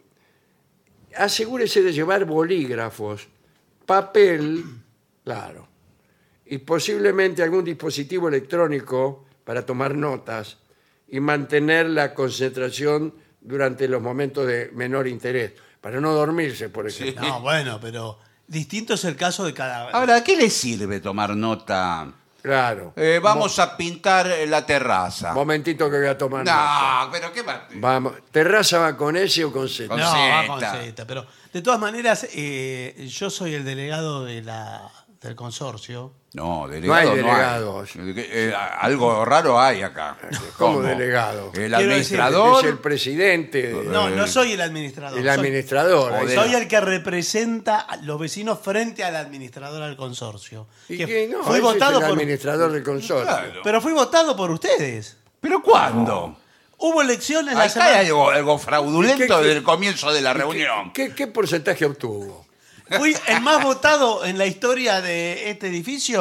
Asegúrese de llevar bolígrafos, papel, claro, y posiblemente algún dispositivo electrónico para tomar notas y mantener la concentración durante los momentos de menor interés, para no dormirse, por ejemplo. No, bueno, pero distinto es el caso de cada... Ahora, ¿qué le sirve tomar nota? Claro. Eh, vamos a pintar eh, la terraza. Momentito que voy a tomar nota. No, pero ¿qué más? Vamos. ¿Terraza va con S o con Z? Con No, va con Z. Z, pero de todas maneras, eh, yo soy el delegado de la, del consorcio. No, delegado No no hay hay. delegados. Eh, algo raro hay acá. ¿Cómo delegado? El Quiero administrador. Es el presidente, No, no soy el administrador. el soy- administrador. O ahí de- está. Soy el que representa a los vecinos frente al administrador del consorcio. ¿Y Que qué? No, fui ese votado es el por, administrador del consorcio. Claro. pero fui votado por ustedes. ¿Pero cuándo? Hubo elecciones la Acá semana. hay algo, algo fraudulento ¿Qué- qué- desde el comienzo de la ¿Qué- reunión. ¿Qué, qué porcentaje obtuvo? Fui el más votado en la historia de este edificio.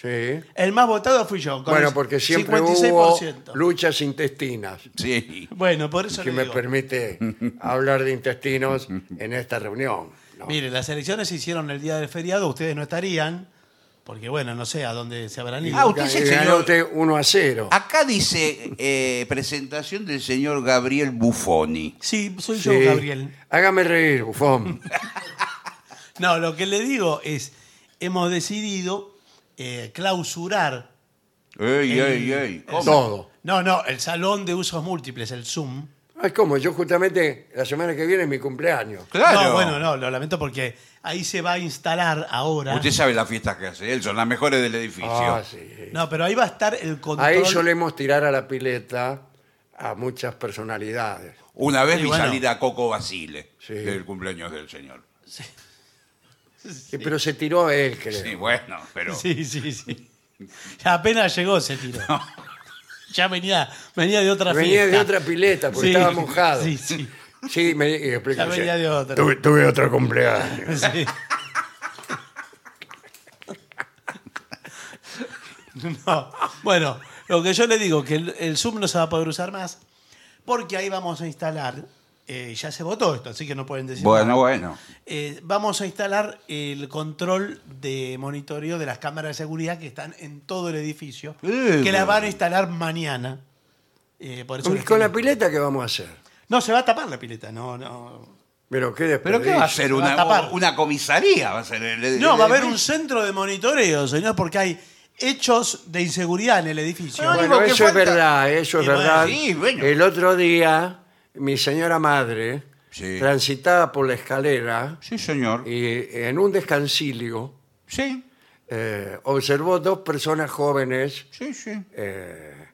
Sí. El más votado fui yo. Con Bueno, el porque siempre cincuenta y seis por ciento. hubo luchas intestinas. Sí. Bueno, por eso Que le me digo. permite hablar de intestinos en esta reunión. ¿no? Mire, las elecciones se hicieron el día del feriado, ustedes no estarían, porque bueno, no sé a dónde se habrán ido. Ah, usted es el Ganó señor- usted uno a cero. Acá dice eh, presentación del señor Gabriel Buffoni. Sí, soy Sí. yo, Gabriel. Hágame reír, bufón. No, lo que le digo es, hemos decidido eh, clausurar. Ey, El- ey, ey. ¿Cómo? Todo. No, no, el salón de usos múltiples, el Zoom. Ay, ¿cómo? Yo justamente la semana que viene es mi cumpleaños. Claro. No, bueno, no, lo lamento porque ahí se va a instalar ahora. Usted sabe las fiestas que hace él, son las mejores del edificio. Ah, sí. No, pero ahí va a estar el control. Ahí solemos tirar a la pileta a muchas personalidades. Una vez Sí, vi bueno. salir a Coco Basile Sí. del cumpleaños del señor. Sí, pero se tiró él, creo. Sí, bueno, pero... Sí, sí, sí. Ya apenas llegó se tiró. Ya venía, venía de otra Venía fiesta. de otra pileta porque Sí, estaba mojado. Sí, sí. Sí, me y explico, Ya venía sí. de otra. Tuve, tuve otro cumpleaños. Sí. No, bueno, lo que yo le digo, que el, el Zoom no se va a poder usar más, porque ahí vamos a instalar, eh, ya se votó esto, así que no pueden decir Bueno, nada. bueno. Eh, vamos a instalar el control de monitoreo de las cámaras de seguridad que están en todo el edificio, Eh, que las bueno. van a instalar mañana. Eh, por eso ¿Con, les con la quería- pileta qué vamos a hacer? No, se va a tapar la pileta, no, no. Pero qué ¿Pero qué desperdicio. va a ser? Se va a Una, tapar. una comisaría va a ser el, el- No, va a haber el- un centro de monitoreo, señor, porque hay hechos de inseguridad en el edificio. No, Bueno, digo que eso es falta- verdad, eso es Y bueno, verdad. sí, bueno. El otro día, mi señora madre Sí. transitaba por la escalera Sí, señor. y en un descansilio Sí, eh, observó dos personas jóvenes, sí, sí. eh,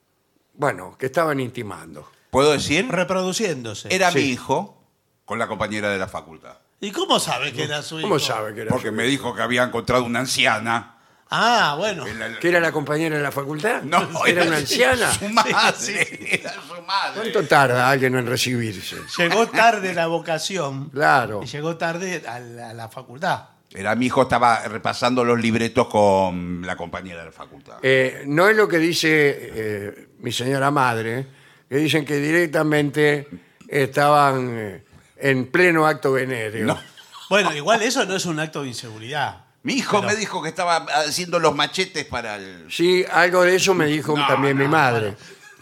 bueno, que estaban intimando. ¿Puedo decir? Reproduciéndose. Era Sí. mi hijo con la compañera de la facultad. ¿Y cómo sabe que era su hijo? ¿Cómo sabe que era, Porque su- me dijo que había encontrado una anciana. Ah, bueno. en la- que era la compañera de la facultad? No, ¿Era una anciana? Su madre. Sí, sí. Era su madre. ¿Cuánto tarda alguien en recibirse? Llegó tarde la vocación. Claro. Y llegó tarde a la, a la facultad. Era mi hijo, estaba repasando los libretos con la compañera de la facultad. Eh, no es lo que dice eh, mi señora madre, que dicen que directamente estaban eh, en pleno acto venéreo. No. Bueno, igual eso no es un acto de inseguridad. Mi hijo Pero- me dijo que estaba haciendo los machetes para el... Sí, algo de eso me dijo No, también mi no, madre.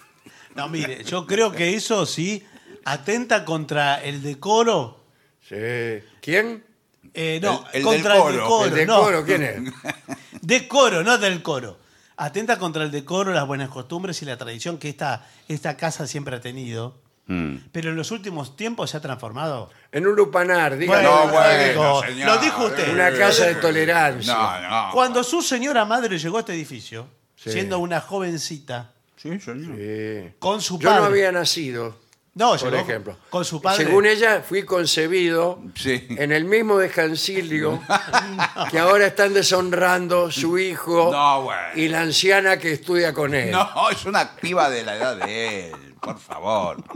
No, mire, yo creo que eso sí atenta contra el decoro. Sí. ¿Quién? Eh, no, El- el contra del el coro. decoro. ¿El de no. coro? ¿Quién es? Decoro, no del coro. Atenta contra el decoro, las buenas costumbres y la tradición que esta, esta casa siempre ha tenido. Mm. Pero en los últimos tiempos se ha transformado. En un lupanar, dígale. No, lo bueno, dijo- señor. lo dijo usted. Una casa de tolerancia. No, no. Cuando su señora madre llegó a este edificio, Sí. siendo una jovencita, Sí, señor. Sí. con su Yo padre. no había nacido, No, por llegó ejemplo. con su padre. Según ella, fui concebido Sí. en el mismo descansilio que ahora están deshonrando su hijo No, bueno. y la anciana que estudia con él. No, es una piba de la edad de él, por favor.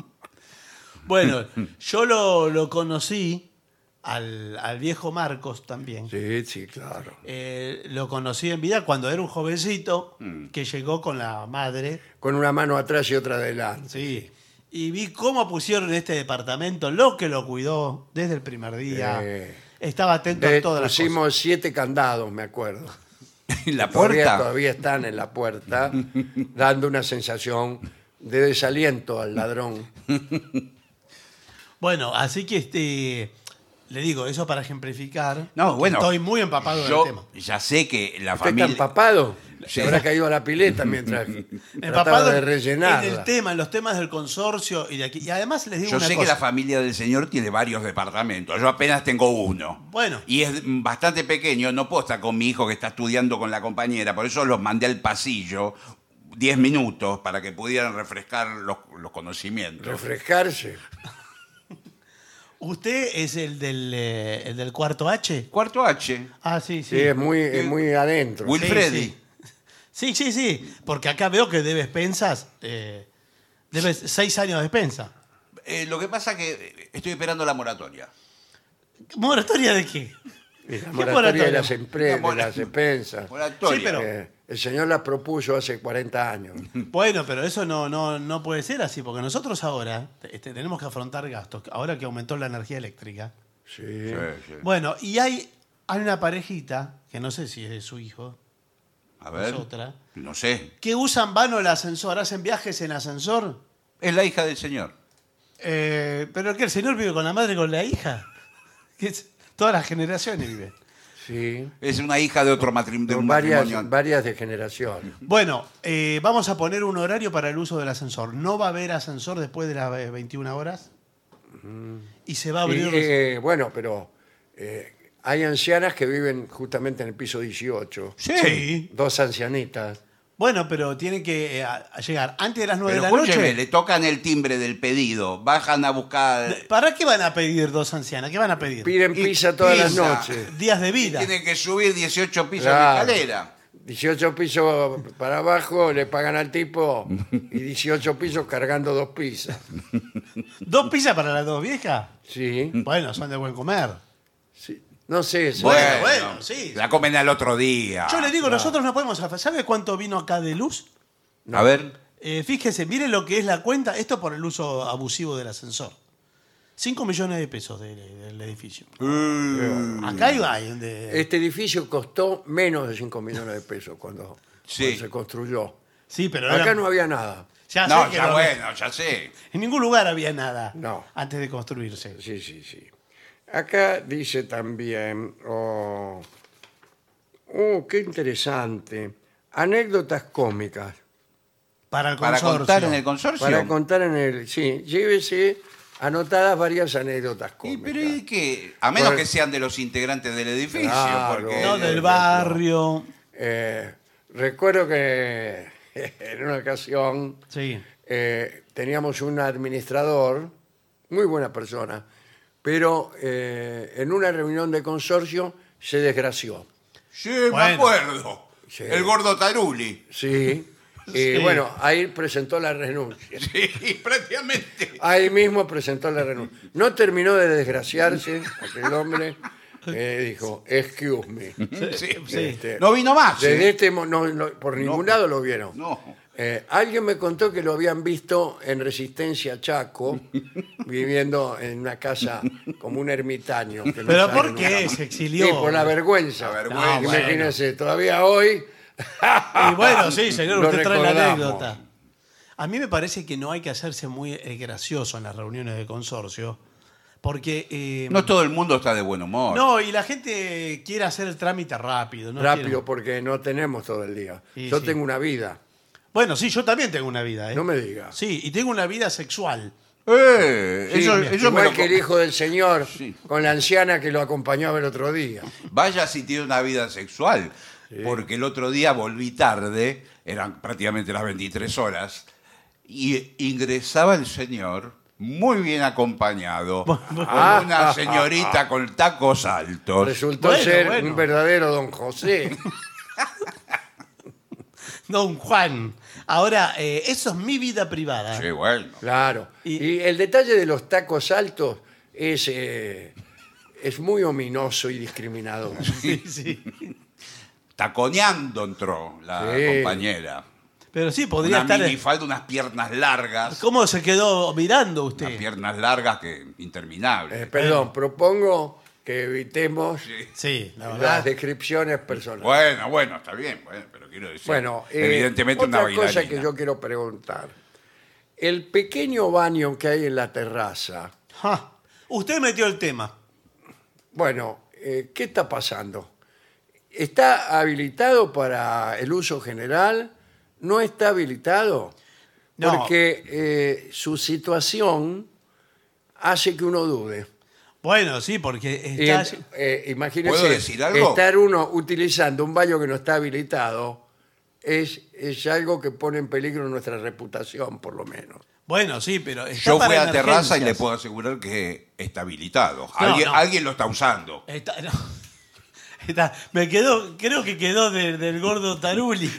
Bueno, yo lo, lo conocí al, al viejo Marcos también. Sí, sí, claro. Eh, lo conocí en vida cuando era un jovencito Mm. que llegó con la madre. Con una mano atrás y otra adelante. Sí. Y vi cómo pusieron este departamento, lo que lo cuidó desde el primer día. Eh. Estaba atento De- a todas las pusimos cosas. siete candados, me acuerdo. ¿En la Todavía, puerta? todavía están en la puerta, dando una sensación de desaliento al ladrón. Bueno, así que este le digo eso para ejemplificar. No, porque bueno. Estoy muy empapado Yo del tema. ya sé que la ¿Usted está familia... empapado? Sí. Se habrá caído a la pileta mientras trataba Empapado de en rellenarla. el tema, en los temas del consorcio y de aquí. Y además les digo Yo una sé cosa. que la familia del señor tiene varios departamentos. Yo apenas tengo uno. Bueno. Y es bastante pequeño. No puedo estar con mi hijo que está estudiando con la compañera. Por eso los mandé al pasillo diez minutos para que pudieran refrescar los, los conocimientos. Refrescarse. ¿Usted es el del, eh, el del cuarto H? Cuarto H. Ah, sí, sí. Sí, es muy, es muy adentro. Will- Wilfredi. Sí, sí, sí, sí, porque acá veo que debe expensas, eh, debe seis años de expensa. Eh, lo que pasa que estoy esperando la moratoria. ¿Moratoria de qué? Y la ¿Qué moratoria de moratoria? las, empre- La de mora- las expensas. Moratoria. Sí, pero- Eh, el señor la propuso hace cuarenta años. Bueno, pero eso no, no, no puede ser así, porque nosotros ahora este, tenemos que afrontar gastos, ahora que aumentó la energía eléctrica. Sí. Sí, sí. Bueno, y hay, hay una parejita, que no sé si es de su hijo, A ver. es otra, No sé. que usan vano el ascensor, hacen viajes en ascensor. Es la hija del señor. Eh, pero que el señor vive con la madre y con la hija. Que es- todas las generaciones viven. Sí. Es una hija de otro matrim- de Con un varias, matrimonio. varias de generación. Bueno, eh, vamos a poner un horario para el uso del ascensor. No va a haber ascensor después de las eh, veintiuna horas. Y se va a Y, abrir. eh, bueno, pero eh, hay ancianas que viven justamente en el piso dieciocho. Sí. Dos ancianitas. Bueno, pero tienen que eh, a- a llegar antes de las nueve Pero de la escúcheme, noche. le tocan el timbre del pedido, bajan a buscar. ¿Para qué van a pedir dos ancianas? ¿Qué van a pedir? Piden Y pizza todas las pizza. noches. Días de vida. Tienen que subir dieciocho pisos Claro. de escalera. dieciocho pisos para abajo, le pagan al tipo y dieciocho pisos cargando dos pizzas. ¿Dos pizzas para las dos viejas? Sí. Bueno, son de buen comer. sí. No sé. sí. Bueno, bueno, sí. La comen al otro día. Yo le digo, nosotros no podemos hacer. ¿Sabe cuánto vino acá de luz? A ver. Eh, fíjese, mire lo que es la cuenta. Esto por el uso abusivo del ascensor. cinco millones de pesos de- de- del edificio. Acá hay, hay donde- Este edificio costó menos de cinco millones de pesos cuando, Sí. cuando se construyó. Sí, pero Acá era- no había nada. ya No, sé que ya no- bueno, ya sé. En ningún lugar había nada No. antes de construirse. Sí, sí, sí. Acá dice también, oh, oh, qué interesante, anécdotas cómicas Para el Para consorcio. contar en el consorcio. para contar en el... Sí, llévese anotadas varias anécdotas Y, cómicas. pero ¿y qué? A menos Por- que sean de los integrantes del edificio. Claro. porque No, del barrio. Eh, recuerdo que en una ocasión Sí. eh, teníamos un administrador, muy buena persona, pero eh, en una reunión de consorcio se desgració. Sí, me Bueno. acuerdo. Sí. El gordo Taruli. Sí. Y Sí. bueno, ahí presentó la renuncia. Sí, prácticamente. Ahí mismo presentó la renuncia. No terminó de desgraciarse aquel hombre. Eh, dijo, excuse me. Sí, Sí. Este, No vino más. desde ¿eh? este mo- no, no, por ningún No. lado lo vieron. No. Eh, alguien me contó que lo habían visto en Resistencia Chaco, viviendo en una casa como un ermitaño. que no ¿Pero sale por nunca qué? más. Se exilió. Sí, por la vergüenza. La vergüenza. No, bueno. Imagínense, todavía hoy Y bueno, sí, señor, Lo usted trae la recordamos. anécdota. A mí me parece que no hay que hacerse muy eh, gracioso en las reuniones de consorcio, porque... eh, No todo el mundo está de buen humor. no, y la gente quiere hacer el trámite rápido. No rápido quiere- porque no tenemos todo el día. Sí, Yo sí. tengo una vida, Bueno, sí, yo también tengo una vida, ¿eh? no me digas. Sí, y tengo una vida sexual. Eh, Sí, eso, mira, eso me igual lo que el hijo del señor Sí. con la anciana que lo acompañaba el otro día. Vaya si tiene una vida sexual. Porque el otro día volví tarde, eran prácticamente las veintitrés horas, y ingresaba el señor muy bien acompañado, con Ah. una señorita con tacos altos. Resultó Bueno, ser bueno. un verdadero don José. Don Juan. Ahora, eh, eso es mi vida privada. Sí, bueno. Claro. Y- Y, el detalle de los tacos altos es, eh, es muy ominoso y discriminador. Sí, sí. Taconeando entró la Sí. compañera. Pero sí, podría Una estar... minifalda, unas piernas largas. ¿Cómo se quedó mirando Unas usted? piernas largas que interminables. Eh, perdón, propongo que evitemos Sí, la las verdad. descripciones personales. Bueno, bueno, está bien, bueno, pero quiero decir. Bueno, eh, evidentemente otra una bailarina. cosa que yo quiero preguntar. El pequeño baño que hay en la terraza, Ja, usted metió el tema. bueno, eh, ¿qué está pasando? ¿Está habilitado para el uso general? ¿No está habilitado? No. Porque eh, su situación hace que uno dude. Bueno, sí, porque Y, está... eh, imagínese, ¿Puedo decir algo? estar uno utilizando un baño que no está habilitado es, es algo que pone en peligro nuestra reputación, por lo menos. Bueno, sí, pero está Yo para fui a terraza y le emergencias. puedo asegurar que está habilitado. No, alguien, no. alguien lo está usando. Está- no. Está- me quedó, creo que quedó de- del gordo Taruli.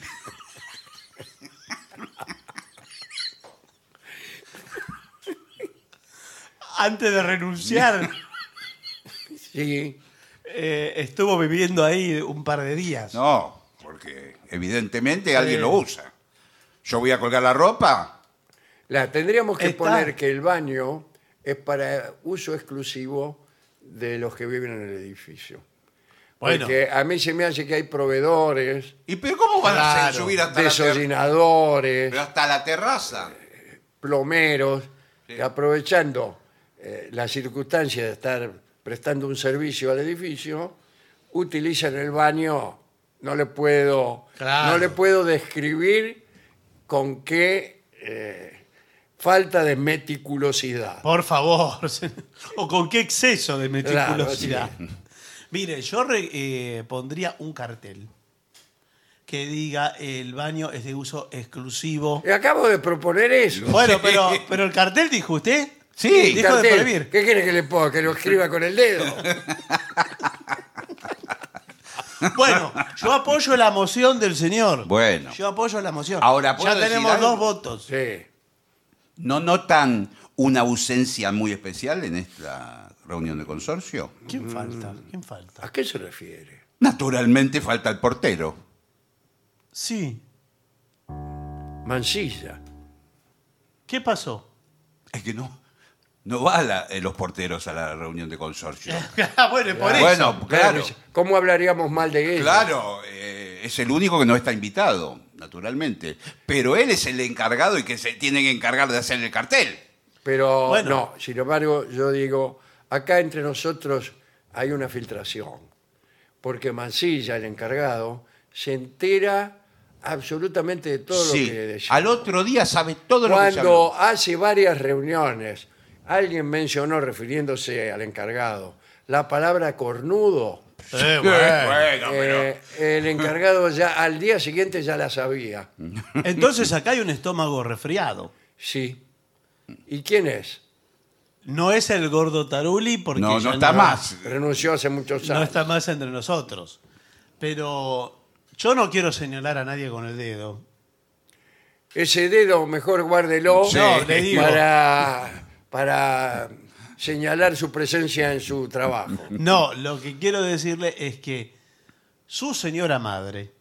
Antes de renunciar, Sí. eh, estuvo viviendo ahí un par de días. No, porque evidentemente alguien lo usa. Yo voy a colgar la ropa. La, tendríamos que Está. poner que el baño es para uso exclusivo de los que viven en el edificio. Bueno. Porque a mí se me hace que hay proveedores, ¿Y pero cómo van a Claro. hacer subir hasta la, ter- desollinadores, pero hasta la terraza? plomeros, Sí. que aprovechando eh, la circunstancia de estar prestando un servicio al edificio, utilizan el baño. No le puedo, Claro. no le puedo describir con qué eh, falta de meticulosidad. Por favor. O con qué exceso de meticulosidad. Claro, Mire, yo re- eh, pondría un cartel que diga el baño es de uso exclusivo. Y acabo de proponer eso. Bueno, pero, pero el cartel dijo usted. Sí, dijo de Cartel, prohibir. ¿qué quiere que le ponga? Que lo escriba con el dedo. Bueno, yo apoyo la moción del señor. Bueno. Yo apoyo la moción. Ahora, ¿puedo ya decir tenemos algo? dos votos. Sí. ¿No notan una ausencia muy especial en esta reunión de consorcio? ¿Quién falta? ¿Quién ¿A falta? qué se refiere? Naturalmente falta el portero. Sí. Mansilla. ¿Qué pasó? Es que no, no van los porteros a la reunión de consorcio. bueno, por eso. Bueno, claro, ¿Cómo hablaríamos mal de él? claro, eh, es el único que no está invitado, naturalmente. Pero él es el encargado y que se tiene que encargar de hacer el cartel. Pero Bueno. no, sin embargo, yo digo, acá entre nosotros hay una filtración. Porque Mansilla, el encargado, se entera absolutamente de todo Sí, lo que decimos. al otro día sabe todo lo que se Cuando habló. hace varias reuniones, alguien mencionó, refiriéndose al encargado, la palabra cornudo. Eh, bueno. Bueno, pero- Eh, el encargado ya al día siguiente ya la sabía. Entonces acá hay un estómago resfriado. Sí. ¿Y quién es? No es el gordo Taruli porque No, ya no está más. Renunció hace muchos No años. está más entre nosotros. Pero yo no quiero señalar a nadie con el dedo. Ese dedo mejor guárdelo Sí. No, le digo. para, para señalar su presencia en su trabajo. No, lo que quiero decirle es que su señora madre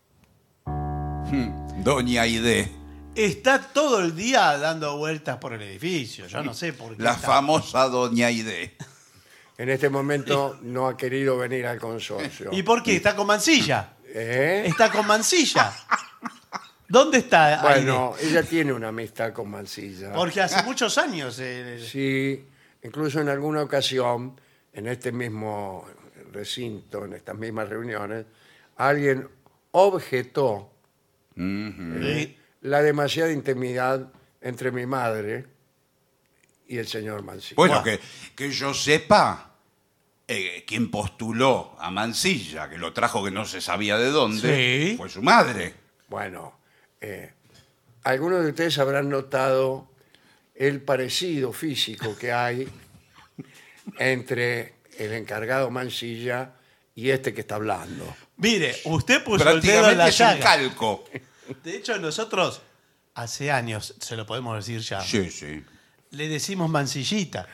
Doña Aide, está todo el día dando vueltas por el edificio. Yo no sé por qué. la está- famosa Doña Aide. En este momento no ha querido venir al consorcio. ¿Y por qué? Está con Mansilla. ¿Eh? Está con Mansilla. ¿Dónde está? Bueno, ella tiene una amistad con Mansilla. Aide? Porque hace muchos años. eh, Sí, incluso en alguna ocasión, en este mismo recinto, en estas mismas reuniones, alguien objetó eh, la demasiada intimidad entre mi madre y el señor Mansilla. Bueno, que, que yo sepa, eh, quien postuló a Mansilla, que lo trajo que no se sabía de dónde, Sí. fue su madre. Bueno, eh, algunos de ustedes habrán notado el parecido físico que hay entre el encargado Mansilla y este que está hablando. Mire, usted puso el dedo en Prácticamente la es un llaga. calco. De hecho, nosotros, hace años, se lo podemos decir ya, Sí, sí. le decimos Mansillita.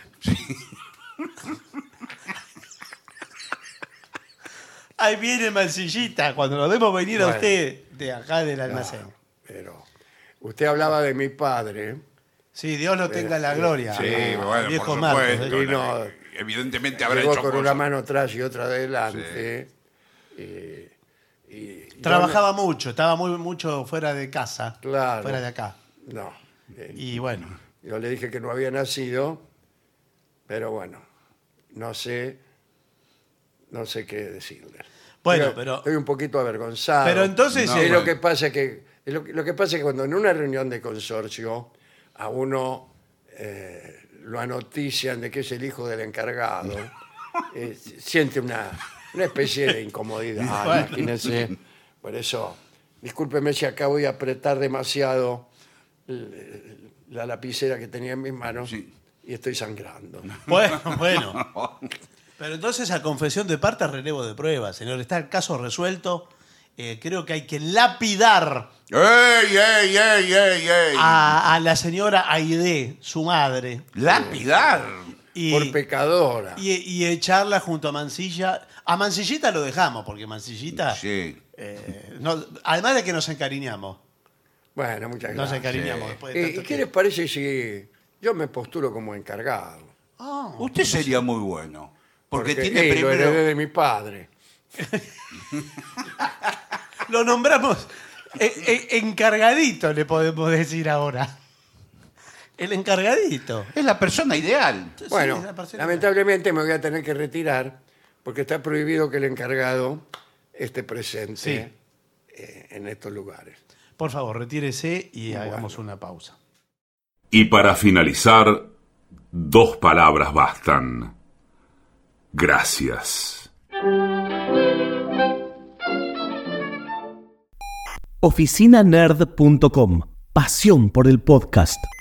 Ahí viene Mansillita, cuando lo vemos venir a Bueno. usted de acá del almacén. Pero usted hablaba de mi padre. Sí, Dios lo tenga en la gloria. Sí, al bueno, viejo por Marcos, supuesto. ¿eh? Y no- Evidentemente habrá Llegó hecho con una cosas. mano atrás y otra adelante. Y, y yo Trabajaba mucho, estaba muy mucho fuera de casa, Claro. fuera de acá. No, no, eh, Y bueno, yo le dije que no había nacido, pero bueno, no sé, no sé qué decirle. Bueno, Estoy- pero- estoy un poquito avergonzado. pero entonces No, eh, Es bueno. lo que pasa que es lo, que- lo que pasa es que cuando en una reunión de consorcio a uno eh, lo anotician de que es el hijo del encargado, eh, siente una, una especie de incomodidad, Bueno. imagínense. Por eso, discúlpeme si acabo de apretar demasiado eh, la lapicera que tenía en mis manos Sí. y estoy sangrando. bueno, bueno. Pero entonces a confesión de parte, relevo de pruebas, señor. Está el caso resuelto. Eh, creo que hay que lapidar ¡Ey, ey, ey, ey, ey! a, a la señora Aide, su madre. ¡Lapidar! Y- por pecadora. Y, y echarla junto a Mansilla. A Mansillita lo dejamos, porque Mansillita. Sí. eh, no- además de que nos encariñamos. Bueno, muchas Nos gracias. encariñamos Sí. después de Eh, tanto ¿Y qué tiempo. les parece si yo me postulo como encargado? Ah, Usted sería muy bueno. Porque, tiene eh, lo primero. heredé de mi padre. lo nombramos eh, eh, encargadito, le podemos decir ahora. El encargadito. Es la persona ideal. Sí, Bueno, es la persona- lamentablemente me voy a tener que retirar porque está prohibido que el encargado esté presente Sí. eh, en estos lugares. Por favor, retírese y hagamos una pausa. Y para finalizar, dos palabras bastan. Gracias. oficina nerd punto com. Pasión por el podcast.